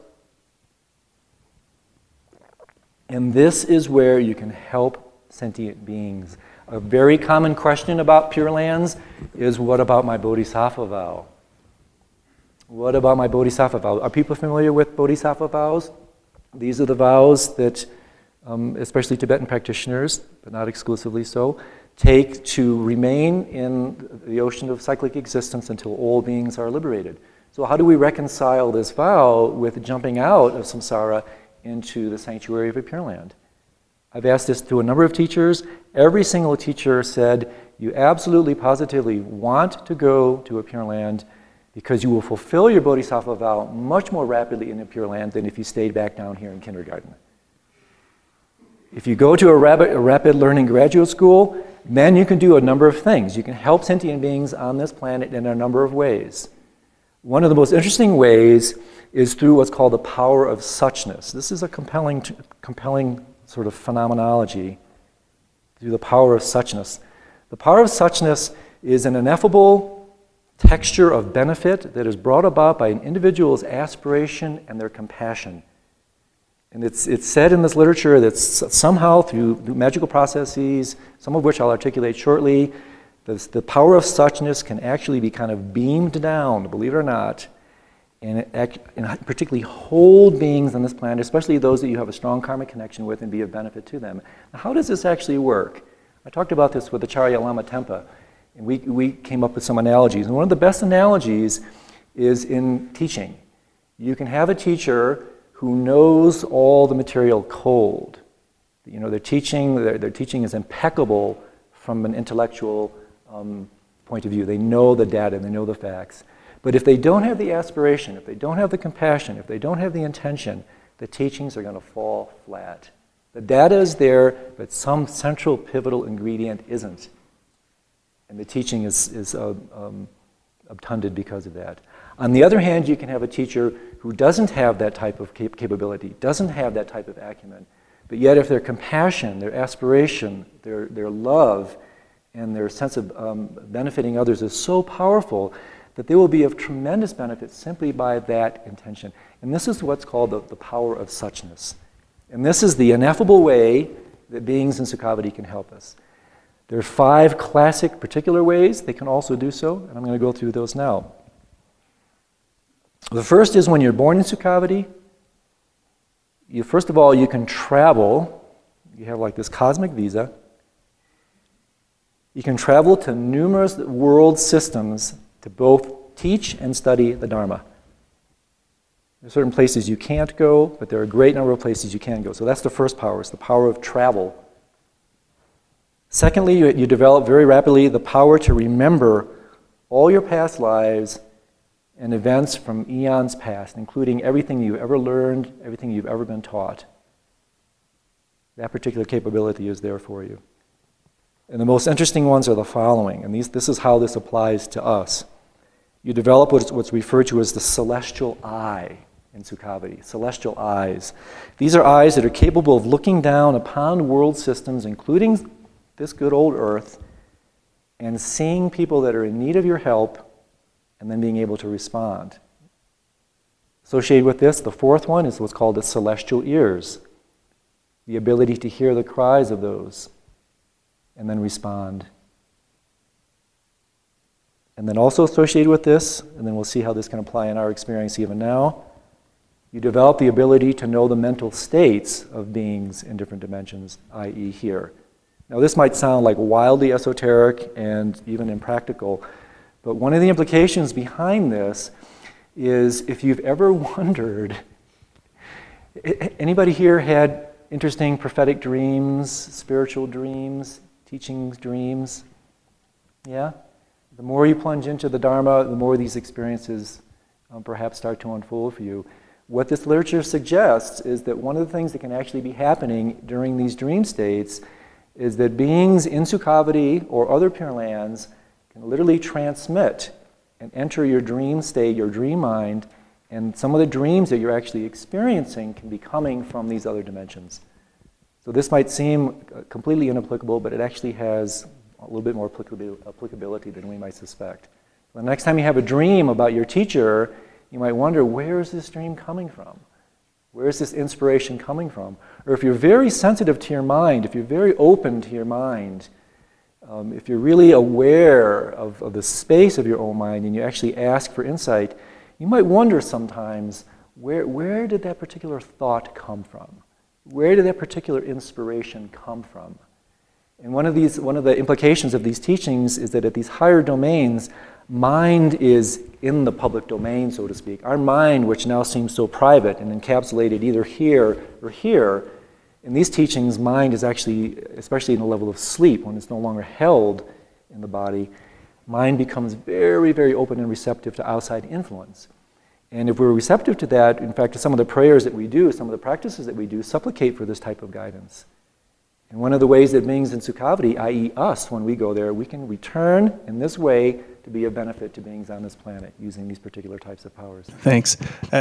and this is where you can help sentient beings. A very common question about Pure Lands is, what about my Bodhisattva vow? What about my Bodhisattva vow? Are people familiar with Bodhisattva vows? These are the vows that, especially Tibetan practitioners, but not exclusively so, take to remain in the ocean of cyclic existence until all beings are liberated. So how do we reconcile this vow with jumping out of samsara into the sanctuary of a Pure Land? I've asked this to a number of teachers. Every single teacher said, you absolutely, positively want to go to a Pure Land because you will fulfill your Bodhisattva vow much more rapidly in a Pure Land than if you stayed back down here in kindergarten. If you go to a rapid learning graduate school, then you can do a number of things. You can help sentient beings on this planet in a number of ways. One of the most interesting ways is through what's called the power of suchness. This is a compelling sort of phenomenology, through the power of suchness. The power of suchness is an ineffable texture of benefit that is brought about by an individual's aspiration and their compassion. And it's said in this literature that somehow through magical processes, some of which I'll articulate shortly, the power of suchness can actually be kind of beamed down, believe it or not, and particularly hold beings on this planet, especially those that you have a strong karmic connection with, and be of benefit to them. Now, how does this actually work? I talked about this with Acharya Lama Tempa, and we came up with some analogies. And one of the best analogies is in teaching. You can have a teacher who knows all the material cold. Their teaching is impeccable from an intellectual point of view. They know the data, they know the facts. But if they don't have the aspiration, if they don't have the compassion, if they don't have the intention, the teachings are going to fall flat. The data is there, but some central pivotal ingredient isn't. And the teaching is obtunded because of that. On the other hand, you can have a teacher who doesn't have that type of capability, doesn't have that type of acumen, but yet if their compassion, their aspiration, their love, and their sense of benefiting others is so powerful that they will be of tremendous benefit simply by that intention. And this is what's called the power of suchness. And this is the ineffable way that beings in Sukhavati can help us. There are 5 classic particular ways they can also do so, and I'm going to go through those now. The first is when you're born in Sukhavati, first of all, you can travel. You have like this cosmic visa. You can travel to numerous world systems to both teach and study the Dharma. There are certain places you can't go, but there are a great number of places you can go. So that's the first power, it's the power of travel. Secondly, you develop very rapidly the power to remember all your past lives and events from eons past, including everything you've ever learned, everything you've ever been taught. That particular capability is there for you. And the most interesting ones are the following, and this is how this applies to us. You develop what's referred to as the celestial eye in Sukhavati, celestial eyes. These are eyes that are capable of looking down upon world systems, including this good old earth, and seeing people that are in need of your help, and then being able to respond. Associated with this, the fourth one is what's called the celestial ears, the ability to hear the cries of those and then respond. And then also associated with this, and then we'll see how this can apply in our experience even now, you develop the ability to know the mental states of beings in different dimensions, i.e. here. Now this might sound like wildly esoteric and even impractical, but one of the implications behind this is if you've ever wondered, anybody here had interesting prophetic dreams, spiritual dreams, teachings dreams? Yeah? The more you plunge into the Dharma, the more these experiences perhaps start to unfold for you. What this literature suggests is that one of the things that can actually be happening during these dream states is that beings in Sukhavati or other Pure Lands can literally transmit and enter your dream state, your dream mind, and some of the dreams that you're actually experiencing can be coming from these other dimensions. So this might seem completely inapplicable, but it actually has a little bit more applicability than we might suspect. The next time you have a dream about your teacher, you might wonder, where is this dream coming from? Where is this inspiration coming from? Or if you're very sensitive to your mind, if you're very open to your mind, if you're really aware of the space of your own mind and you actually ask for insight, you might wonder sometimes, where did that particular thought come from? Where did that particular inspiration come from? And one of the implications of these teachings is that at these higher domains, mind is in the public domain, so to speak. Our mind, which now seems so private and encapsulated either here or here, in these teachings, mind is actually, especially in the level of sleep, when it's no longer held in the body, mind becomes very, very open and receptive to outside influence. And if we're receptive to that, in fact, some of the prayers that we do, some of the practices that we do, supplicate for this type of guidance. And one of the ways that beings in Sukhavati, i.e. us, when we go there, we can return in this way to be of benefit to beings on this planet using these particular types of powers.
Thanks.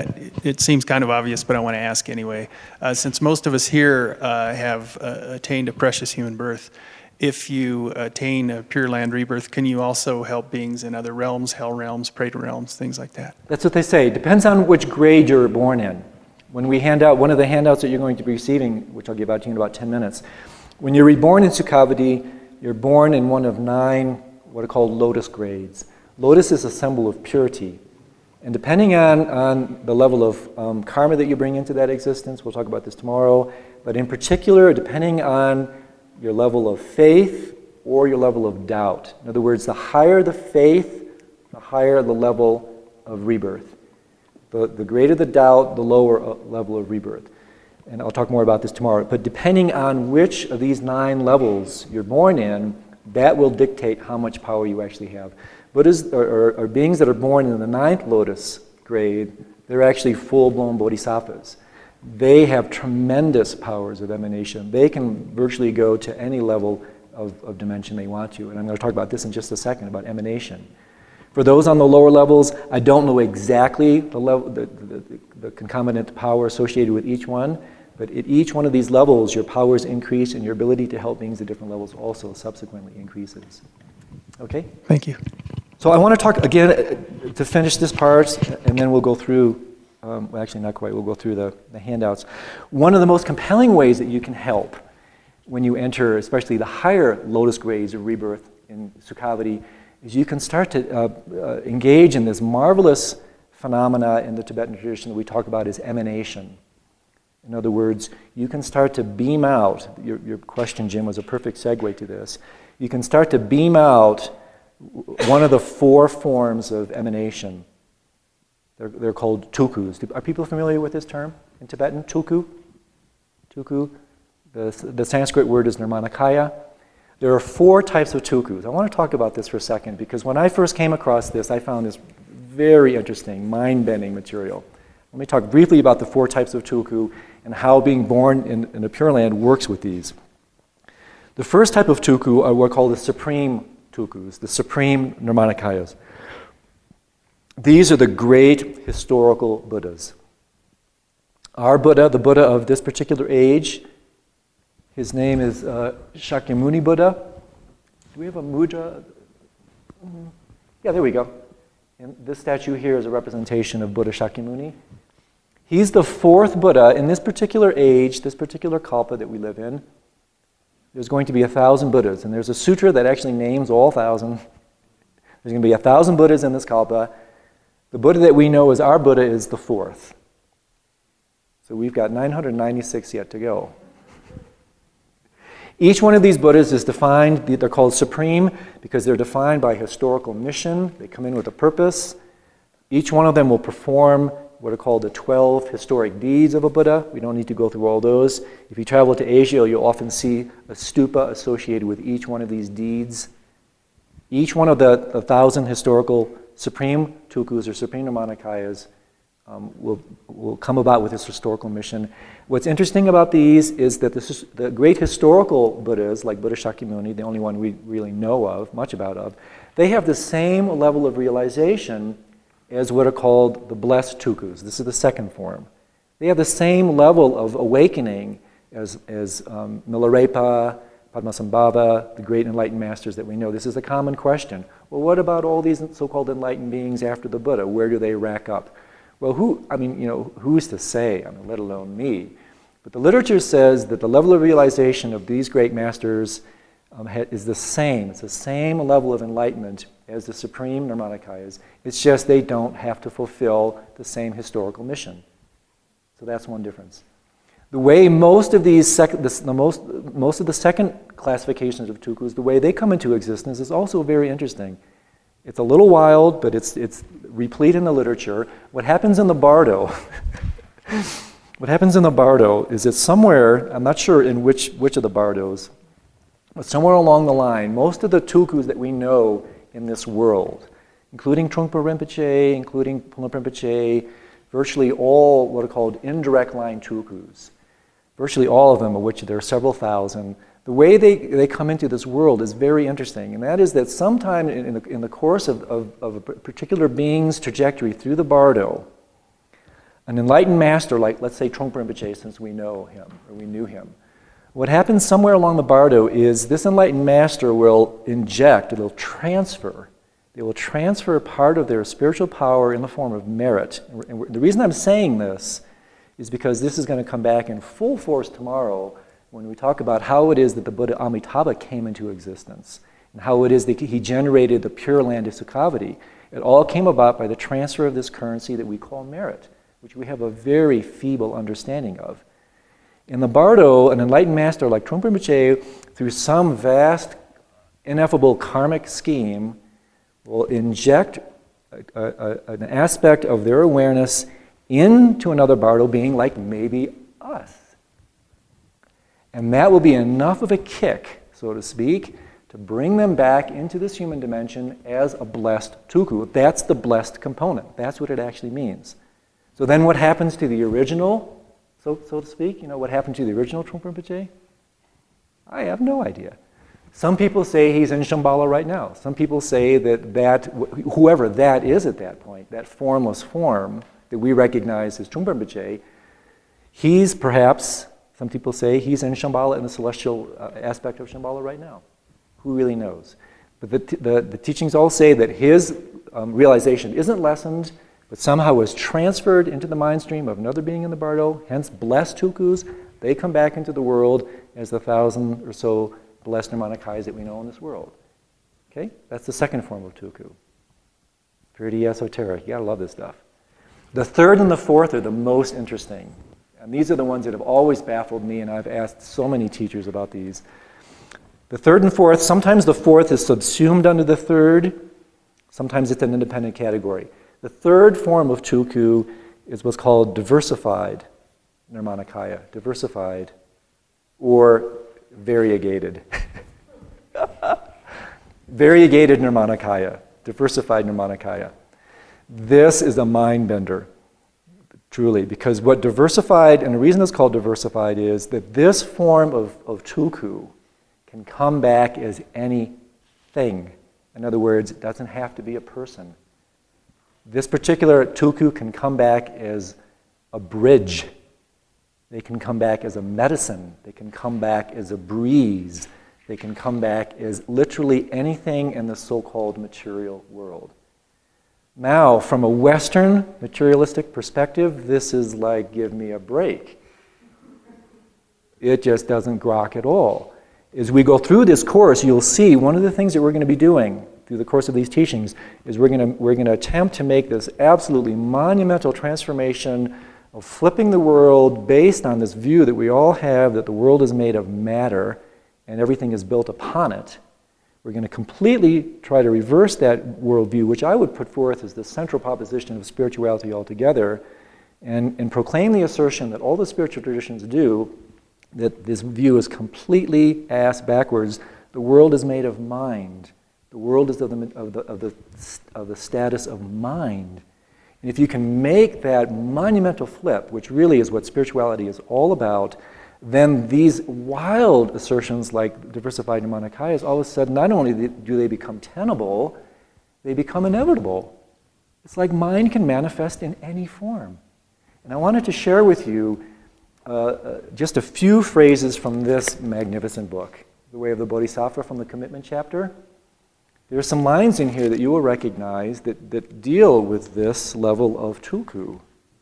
It seems kind of obvious, but I want to ask anyway. Since most of us here have attained a precious human birth, if you attain a Pure Land rebirth, can you also help beings in other realms, hell realms, Preta realms, things like that?
That's what they say. It depends on which grade you're born in. When we hand out one of the handouts that you're going to be receiving, which I'll give out to you in about 10 minutes, when you're reborn in Sukhavati, you're born in one of 9 what are called lotus grades. Lotus is a symbol of purity. And depending on the level of karma that you bring into that existence, we'll talk about this tomorrow, but in particular, depending on your level of faith or your level of doubt. In other words, the higher the faith, the higher the level of rebirth. The greater the doubt, the lower level of rebirth. And I'll talk more about this tomorrow. But depending on which of these 9 levels you're born in, that will dictate how much power you actually have. Buddhas or beings that are born in the 9th lotus grade, they're actually full-blown bodhisattvas. They have tremendous powers of emanation. They can virtually go to any level of dimension they want to. And I'm going to talk about this in just a second, about emanation. For those on the lower levels, I don't know exactly the level, the concomitant power associated with each one, but at each one of these levels, your powers increase and your ability to help beings at different levels also subsequently increases. Okay?
Thank you.
So I want to talk again, to finish this part, and then we'll go through, well, actually not quite, we'll go through the handouts. One of the most compelling ways that you can help when you enter, especially the higher lotus grades of rebirth in Sukhavati, is you can start to engage in this marvelous phenomena in the Tibetan tradition that we talk about as emanation. In other words, you can start to beam out, your question, Jim, was a perfect segue to this. You can start to beam out one of the 4 forms of emanation. They're called tulkus. Are people familiar with this term in Tibetan? Tulku? Tulku. The Sanskrit word is nirmanakaya. There are 4 types of tulkus. I want to talk about this for a second because when I first came across this, I found this very interesting, mind-bending material. Let me talk briefly about the 4 types of tulku and how being born in a Pure Land works with these. The first type of tulku are what are called the supreme tulkus, the supreme nirmanakayas. These are the great historical Buddhas. Our Buddha, the Buddha of this particular age, his name is Shakyamuni Buddha. Do we have a mudra? Yeah, there we go. And this statue here is a representation of Buddha Shakyamuni. He's the 4th Buddha in this particular age, this particular kalpa that we live in. There's going to be 1,000 Buddhas, and there's a sutra that actually names all 1,000. There's going to be 1,000 Buddhas in this kalpa. The Buddha that we know as our Buddha is the 4th. So we've got 996 yet to go. Each one of these Buddhas is defined, they're called supreme because they're defined by historical mission. They come in with a purpose. Each one of them will perform what are called the 12 historic deeds of a Buddha. We don't need to go through all those. If you travel to Asia, you'll often see a stupa associated with each one of these deeds. Each one of the 1,000 historical supreme tulkus or supreme Nirmanakayas will come about with this historical mission. What's interesting about these is that the great historical Buddhas, like Buddha Shakyamuni, the only one we really know of, much about, they have the same level of realization as what are called the blessed tulkus. This is the second form. They have the same level of awakening as Milarepa, Padmasambhava, the great enlightened masters that we know. This is a common question. Well, what about all these so-called enlightened beings after the Buddha? Where do they rack up? Well, who's to say, let alone me? But the literature says that the level of realization of these great masters is the same. It's the same level of enlightenment as the supreme Nirmanakayas. It's just they don't have to fulfill the same historical mission. So that's one difference. The way most of the second classifications of tulkus, the way they come into existence is also very interesting. It's a little wild, but it's replete in the literature. What happens in the Bardo, is that somewhere, I'm not sure in which of the Bardos, but somewhere along the line, most of the tulkus that we know in this world, including Trungpa Rinpoche, including Pulna Rinpoche, virtually all what are called indirect line tulkus, virtually all of them, of which there are several thousand, the way they come into this world is very interesting, and that is that sometime in the course of a particular being's trajectory through the Bardo, an enlightened master, like let's say Trungpa Rinpoche, since we know him, or we knew him, what happens somewhere along the Bardo is this enlightened master will inject, they will transfer part of their spiritual power in the form of merit. And the reason I'm saying this is because this is going to come back in full force tomorrow when we talk about how it is that the Buddha Amitabha came into existence and how it is that he generated the Pure Land of Sukhavati. It all came about by the transfer of this currency that we call merit, which we have a very feeble understanding of. In the Bardo, an enlightened master like Trungpa Rinpoche, through some vast, ineffable karmic scheme, will inject an aspect of their awareness into another Bardo being like maybe us. And that will be enough of a kick, so to speak, to bring them back into this human dimension as a blessed tulku. That's the blessed component. That's what it actually means. So then what happens to the original, so to speak, what happened to the original Trungpa Rinpoche? I have no idea. Some people say he's in Shambhala right now. Some people say that whoever that is at that point, that formless form that we recognize as Trungpa Rinpoche, he's perhaps, some people say he's in Shambhala, in the celestial aspect of Shambhala right now. Who really knows? But the teachings all say that his realization isn't lessened, but somehow was transferred into the mind stream of another being in the Bardo, hence blessed tulkus. They come back into the world as the 1,000 or so blessed Nirmanakayas that we know in this world. Okay? That's the second form of tulku. Pretty esoteric. You gotta love this stuff. The third and the fourth are the most interesting. And these are the ones that have always baffled me, and I've asked so many teachers about these. The third and fourth, sometimes the fourth is subsumed under the third, sometimes it's an independent category. The third form of tulku is what's called diversified Nirmanakaya, diversified or variegated. Variegated Nirmanakaya, diversified Nirmanakaya. This is a mind bender, truly, because what diversified, and the reason it's called diversified is that this form of tulku can come back as anything. In other words, it doesn't have to be a person. This particular tulku can come back as a bridge. They can come back as a medicine. They can come back as a breeze. They can come back as literally anything in the so-called material world. Now, from a Western materialistic perspective, this is like, give me a break. It just doesn't grok at all. As we go through this course, you'll see one of the things that we're going to be doing through the course of these teachings is we're going to attempt to make this absolutely monumental transformation of flipping the world based on this view that we all have that the world is made of matter and everything is built upon it. We're going to completely try to reverse that worldview, which I would put forth as the central proposition of spirituality altogether, and proclaim the assertion that all the spiritual traditions do, that this view is completely ass backwards. The world is made of mind. The world is of the status of mind. And if you can make that monumental flip, which really is what spirituality is all about, then these wild assertions like diversified Nirmanakayas, all of a sudden, not only do they become tenable, they become inevitable. It's like mind can manifest in any form. And I wanted to share with you just a few phrases from this magnificent book, The Way of the Bodhisattva, from the Commitment chapter. There are some lines in here that you will recognize that deal with this level of tulku.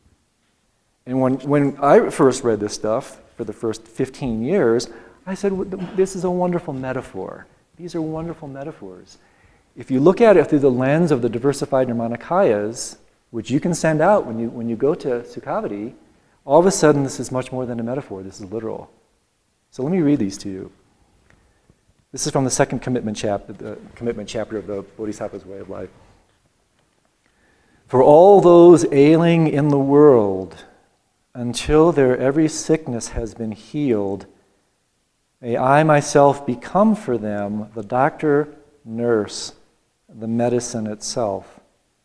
And when I first read this stuff, for the first 15 years, I said, this is a wonderful metaphor. These are wonderful metaphors. If you look at it through the lens of the diversified Nirmanakayas, which you can send out when you go to Sukhavati, all of a sudden this is much more than a metaphor, this is literal. So let me read these to you. This is from the second commitment chapter of the Bodhisattva's Way of Life. For all those ailing in the world, until their every sickness has been healed, may I myself become for them the doctor, nurse, the medicine itself.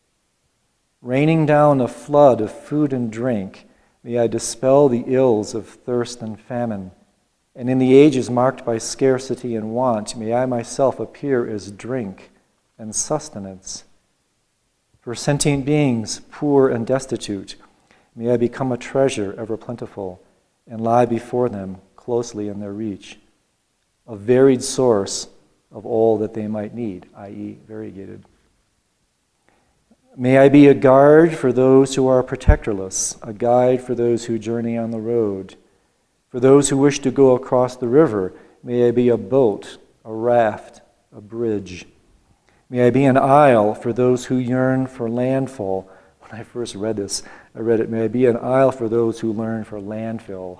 Raining down a flood of food and drink, may I dispel the ills of thirst and famine. And in the ages marked by scarcity and want, may I myself appear as drink and sustenance. For sentient beings, poor and destitute, may I become a treasure ever plentiful and lie before them closely in their reach, a varied source of all that they might need, i.e. variegated. May I be a guard for those who are protectorless, a guide for those who journey on the road. For those who wish to go across the river, may I be a boat, a raft, a bridge. May I be an isle for those who yearn for landfall. When I first read this, I read it, may I be an isle for those who learn for landfill.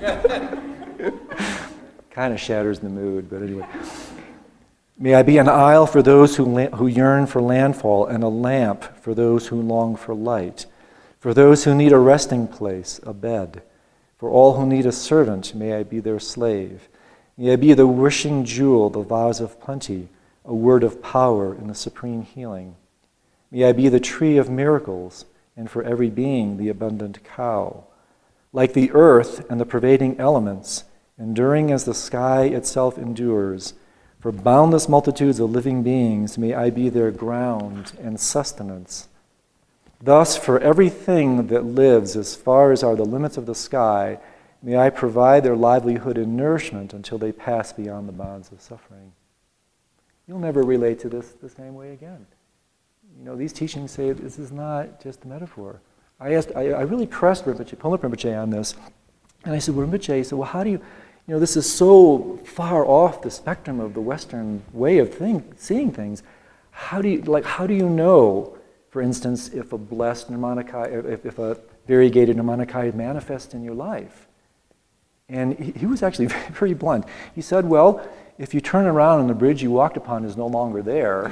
Kind of shatters the mood, but anyway. May I be an isle for those who yearn for landfall, and a lamp for those who long for light. For those who need a resting place, a bed. For all who need a servant, may I be their slave. May I be the wishing jewel, the vase of plenty, a word of power in the supreme healing. May I be the tree of miracles, and for every being the abundant cow. Like the earth and the pervading elements, enduring as the sky itself endures, for boundless multitudes of living beings, may I be their ground and sustenance. Thus, for everything that lives as far as are the limits of the sky, may I provide their livelihood and nourishment until they pass beyond the bonds of suffering. You'll never relate to this the same way again. You know, these teachings say this is not just a metaphor. I really pressed Rinpoche, Pumla Rinpoche on this, and I said, well, Rinpoche, he said, well, how do you this is so far off the spectrum of the Western way of seeing things. How do you know, for instance, if a blessed Nirmanakaya, if a variegated Nirmanakaya manifests in your life? And he was actually very blunt. He said, well, if you turn around and the bridge you walked upon is no longer there,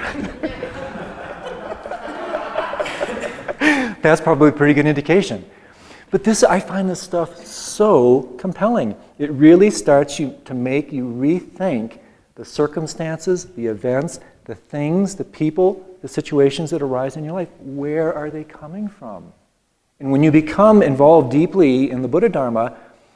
that's probably a pretty good indication. But I find this stuff so compelling. It really starts to make you rethink the circumstances, the events, the things, the people, the situations that arise in your life. Where are they coming from? And when you become involved deeply in the Buddha Dharma,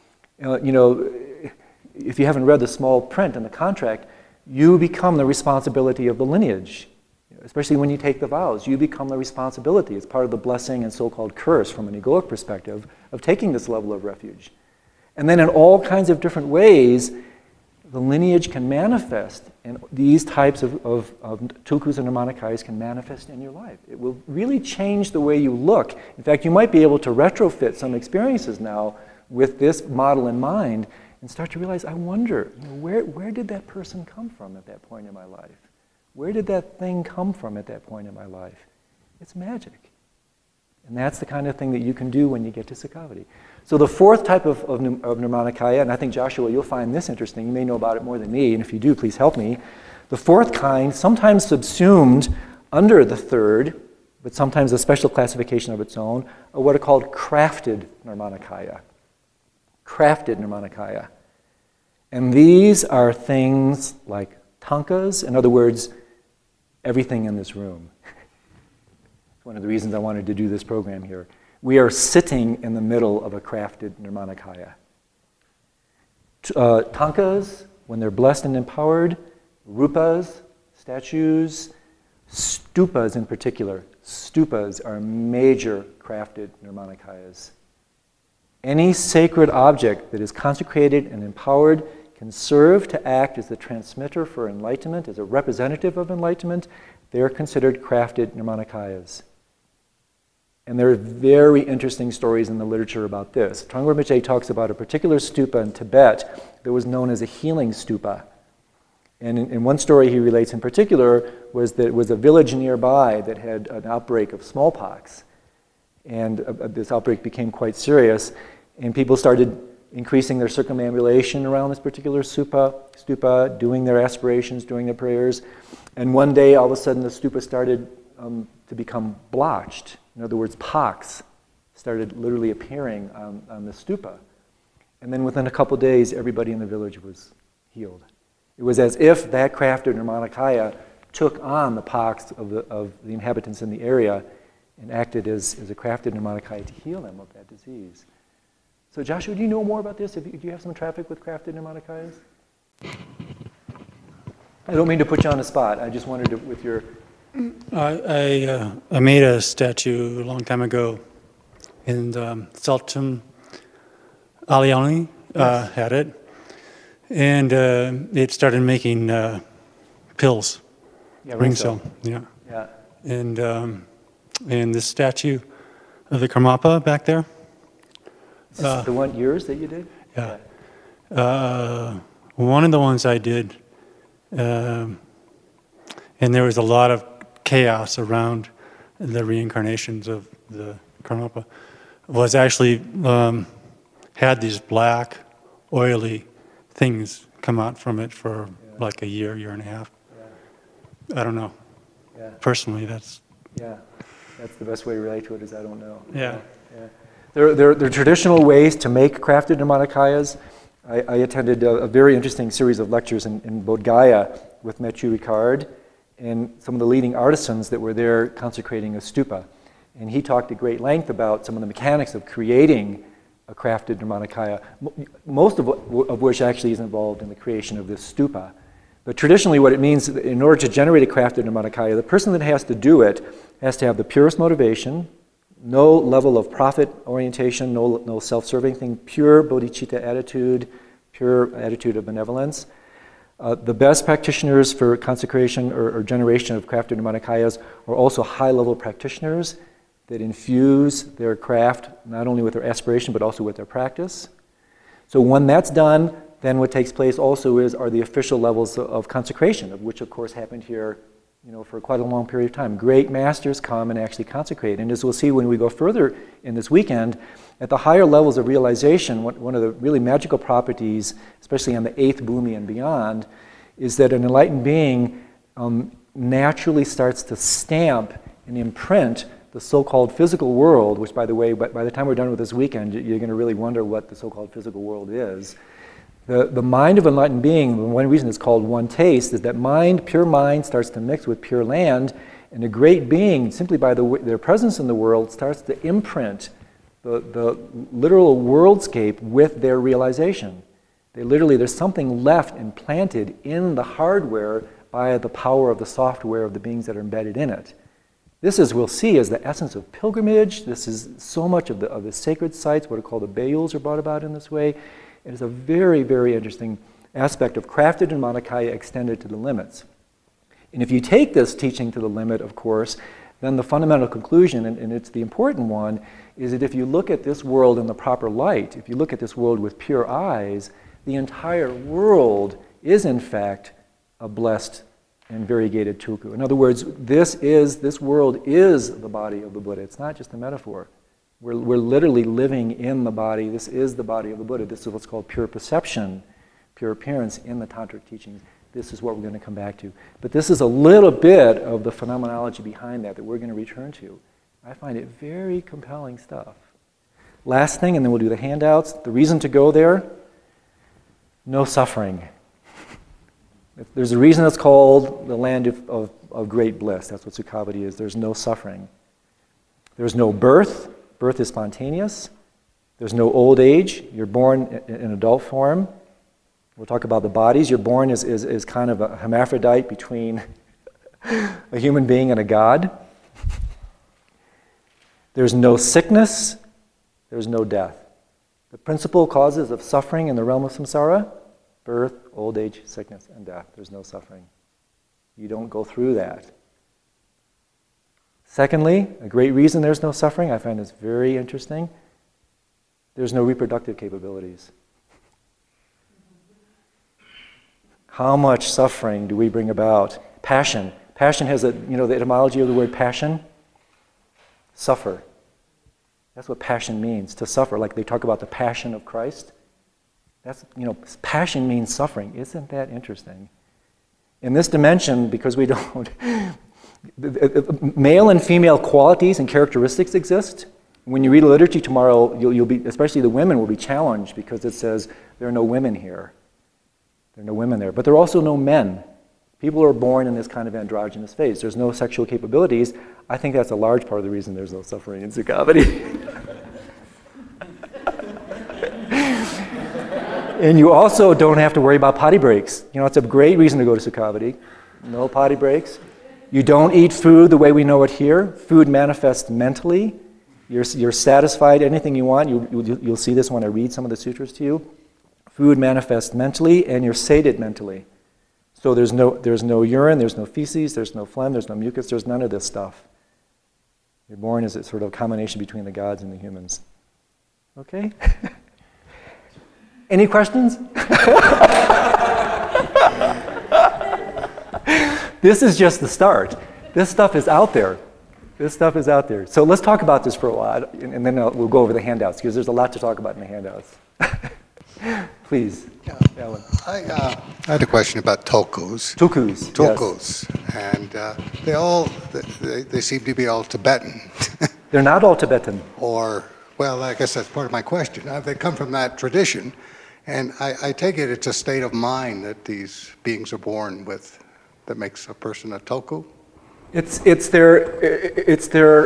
if you haven't read the small print in the contract, you become the responsibility of the lineage. Especially when you take the vows, you become the responsibility. It's part of the blessing and so-called curse from an egoic perspective of taking this level of refuge. And then in all kinds of different ways, the lineage can manifest, and these types of tulkus and nirmanakayas can manifest in your life. It will really change the way you look. In fact, you might be able to retrofit some experiences now with this model in mind and start to realize, I wonder, where did that person come from at that point in my life? Where did that thing come from at that point in my life? It's magic. And that's the kind of thing that you can do when you get to Sukhavati. So the fourth type of Nirmanakaya, and I think, Joshua, you'll find this interesting. You may know about it more than me, and if you do, please help me. The fourth kind, sometimes subsumed under the third, but sometimes a special classification of its own, are what are called crafted Nirmanakaya. Crafted Nirmanakaya. And these are things like tankas, in other words, everything in this room. It's one of the reasons I wanted to do this program here. We are sitting in the middle of a crafted Nirmanakaya. Tankas, when they're blessed and empowered, rupas, statues, stupas in particular. Stupas are major crafted Nirmanakayas. Any sacred object that is consecrated and empowered can serve to act as the transmitter for enlightenment, as a representative of enlightenment. They are considered crafted Nirmanakayas. And there are very interesting stories in the literature about this. Trungpa Rinpoche talks about a particular stupa in Tibet that was known as a healing stupa. And in one story he relates in particular was that it was a village nearby that had an outbreak of smallpox. And this outbreak became quite serious. And people started increasing their circumambulation around this particular stupa, doing their aspirations, doing their prayers. And one day, all of a sudden, the stupa started to become blotched. In other words, pox started literally appearing on the stupa. And then within a couple days, everybody in the village was healed. It was as if that crafted Nirmanakaya took on the pox of the inhabitants in the area and acted as a crafted Nirmanakaya to heal them of that disease. So Joshua, do you know more about this? Do you have some traffic with crafted Nirmanakayas? I don't mean to put you on the spot. I just wanted to, with your...
I made a statue a long time ago, and Sultan Aliani had it, and it started making pills, ring cell, yeah. And this statue of the Karmapa back there.
Is this the one yours that you did?
Yeah. One of the ones I did, and there was a lot of chaos around the reincarnations of the Karmapa, was actually had these black, oily things come out from it for like a year and a half. Yeah. I don't know. Yeah. Personally, that's...
Yeah, that's the best way to relate to it is I don't know.
Yeah.
Yeah. There are traditional ways to make crafted Nirmanakayas. I attended a very interesting series of lectures in Bodh Gaya with Matthieu Ricard and some of the leading artisans that were there consecrating a stupa. And he talked at great length about some of the mechanics of creating a crafted Nirmanakaya, most of which actually is involved in the creation of this stupa. But traditionally what it means, in order to generate a crafted Nirmanakaya, the person that has to do it has to have the purest motivation, no level of profit orientation, no self-serving thing, pure bodhicitta attitude, pure attitude of benevolence. The best practitioners for consecration or generation of crafted Nirmanakayas are also high-level practitioners that infuse their craft not only with their aspiration but also with their practice. So when that's done, then what takes place also are the official levels of consecration, of which of course happened here, for quite a long period of time. Great masters come and actually consecrate. And as we'll see when we go further in this weekend, at the higher levels of realization, one of the really magical properties, especially on the 8th bhumi and beyond, is that an enlightened being naturally starts to stamp and imprint the so-called physical world, which, by the way, by the time we're done with this weekend, you're going to really wonder what the so-called physical world is. The mind of an enlightened being, one reason it's called one taste, is that mind, pure mind, starts to mix with pure land, and a great being, simply by their presence in the world, starts to imprint the literal worldscape with their realization. There's something left implanted in the hardware by the power of the software of the beings that are embedded in it. This, as we'll see, is the essence of pilgrimage. This is so much of the sacred sites, what are called the bayuls, are brought about in this way. It is a very, very interesting aspect of crafted Nirmanakaya extended to the limits. And if you take this teaching to the limit, of course, then the fundamental conclusion, and it's the important one, is that if you look at this world in the proper light, if you look at this world with pure eyes, the entire world is in fact a blessed and variegated tulku. In other words, this world is the body of the Buddha. It's not just a metaphor. We're literally living in the body. This is the body of the Buddha. This is what's called pure perception, pure appearance in the tantric teachings. This is what we're going to come back to. But this is a little bit of the phenomenology behind that we're going to return to. I find it very compelling stuff. Last thing, and then we'll do the handouts. The reason to go there, no suffering. There's a reason it's called the land of great bliss. That's what Sukhavati is. There's no suffering. There's no birth. Birth is spontaneous. There's no old age. You're born in adult form. We'll talk about the bodies. You're born is kind of a hermaphrodite between a human being and a god. There's no sickness. There's no death. The principal causes of suffering in the realm of samsara: birth, old age, sickness, and death. There's no suffering. You don't go through that. Secondly, a great reason there's no suffering, I find this very interesting, there's no reproductive capabilities. How much suffering do we bring about? Passion. Passion has the etymology of the word passion? Suffer. That's what passion means, to suffer. Like they talk about the passion of Christ. Passion means suffering. Isn't that interesting? In this dimension, because we don't, male and female qualities and characteristics exist. When you read liturgy tomorrow, you'll be, especially the women, will be challenged because it says there are no women here. There are no women there. But there are also no men. People are born in this kind of androgynous phase. There's no sexual capabilities. I think that's a large part of the reason there's no suffering in Sukhavati. And you also don't have to worry about potty breaks. It's a great reason to go to Sukhavati. No potty breaks. You don't eat food the way we know it here. Food manifests mentally. You're satisfied, anything you want. You'll see this when I read some of the sutras to you. Food manifests mentally, and you're sated mentally. So there's no urine, there's no feces, there's no phlegm, there's no mucus, there's none of this stuff. You're born as a sort of combination between the gods and the humans. Okay? Any questions? This is just the start. This stuff is out there. This stuff is out there. So let's talk about this for a while, and then we'll go over the handouts, because there's a lot to talk about in the handouts. Please, Alan.
I had a question about tulkus.
Tulkus.
Yes. And they seem to be all Tibetan.
They're not all Tibetan.
Well, I guess that's part of my question. They come from that tradition, and I take it's a state of mind that these beings are born with that makes a person a tulku.
It's their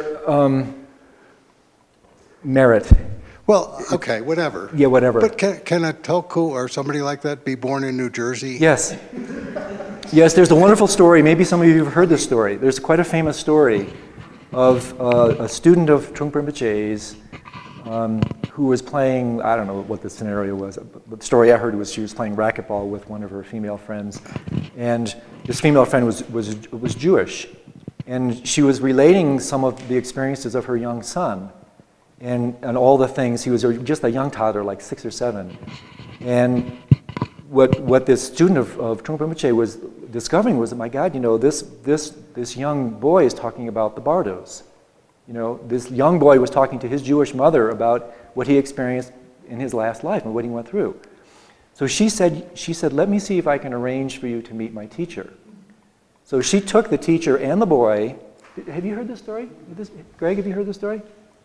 merit.
Well, okay, whatever.
Yeah, whatever.
But can a tulku or somebody like that be born in New Jersey?
Yes. Yes, there's a wonderful story. Maybe some of you have heard this story. There's quite a famous story of a student of Trungpa Rinpoche's who was playing, I don't know what the scenario was, but the story I heard was she was playing racquetball with one of her female friends. And this female friend was Jewish. And she was relating some of the experiences of her young son. And all the things, he was just a young toddler, like 6 or 7. And what this student of Trungpa Rinpoche was discovering was that, my God, this young boy is talking about the bardos. This young boy was talking to his Jewish mother about what he experienced in his last life and what he went through. So she said, let me see if I can arrange for you to meet my teacher. So she took the teacher and the boy. Have you heard this story? Greg, have you heard this story?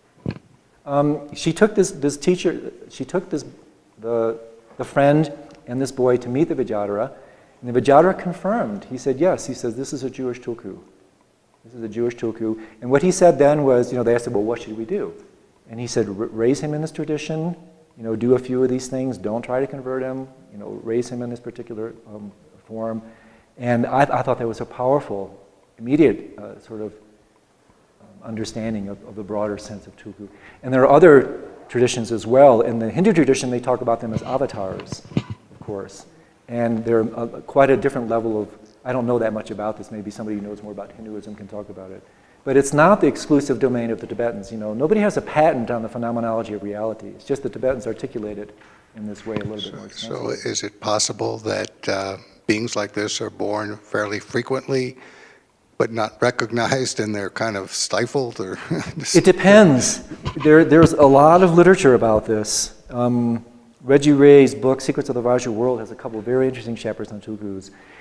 She took this teacher, she took the friend and this boy to meet the Vijayadhara, and the Vijayadhara confirmed. He said, yes. He says, this is a Jewish tulku. This is a Jewish tulku. And what he said then was, they asked him, well, what should we do? And he said, raise him in this tradition, do a few of these things, don't try to convert him, raise him in this particular form. And I thought that was a powerful, immediate sort of understanding of the broader sense of tulku. And there are other traditions as well. In the Hindu tradition, they talk about them as avatars, of course. And they're quite a different level of, I don't know that much about this, maybe somebody who knows more about Hinduism can talk about it. But it's not the exclusive domain of the Tibetans. Nobody has a patent on the phenomenology of reality. It's just the Tibetans articulate it in this way a little bit more extensively.
So is it possible that beings like this are born fairly frequently, but not recognized, and they're kind of stifled? Or
It depends. There's a lot of literature about this. Reggie Ray's book, Secrets of the Vajra World, has a couple of very interesting chapters on tulkus.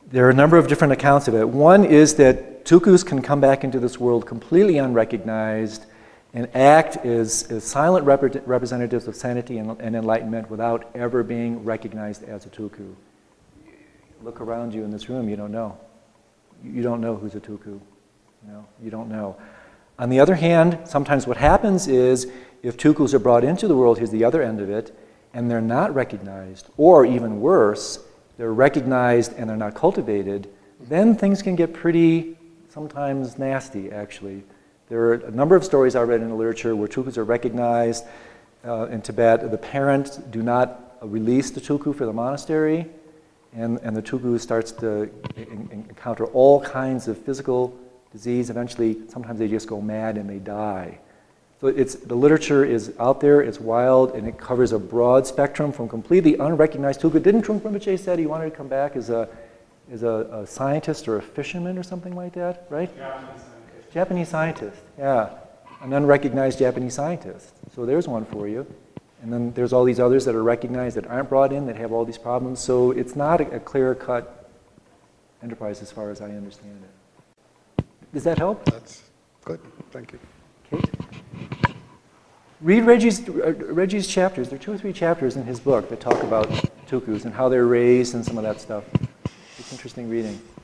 There are a number of different accounts of it. One is that tukus can come back into this world completely unrecognized and act as silent representatives of sanity and enlightenment without ever being recognized as a tuku. Look around you in this room, you don't know. You don't know who's a tuku. You don't know. On the other hand, sometimes what happens is if tukus are brought into the world, here's the other end of it, and they're not recognized, or even worse, they're recognized and they're not cultivated, then things can get pretty, sometimes nasty, actually. There are a number of stories I read in the literature where tukus are recognized. In Tibet, the parents do not release the tuku for the monastery, and the tuku starts to encounter all kinds of physical disease. Eventually, sometimes they just go mad and they die. So the literature is out there, it's wild, and it covers a broad spectrum from completely unrecognized tuku. Didn't Trungpa Rinpoche said he wanted to come back as a scientist or a fisherman or something like that, right? Japanese scientist, yeah. An unrecognized Japanese scientist. So there's one for you. And then there's all these others that are recognized that aren't brought in, that have all these problems. So it's not a clear-cut enterprise as far as I understand it. Does that help?
That's good. Thank you.
Kate? Read Reggie's chapters. There are 2 or 3 chapters in his book that talk about tukus and how they're raised and some of that stuff. It's interesting reading.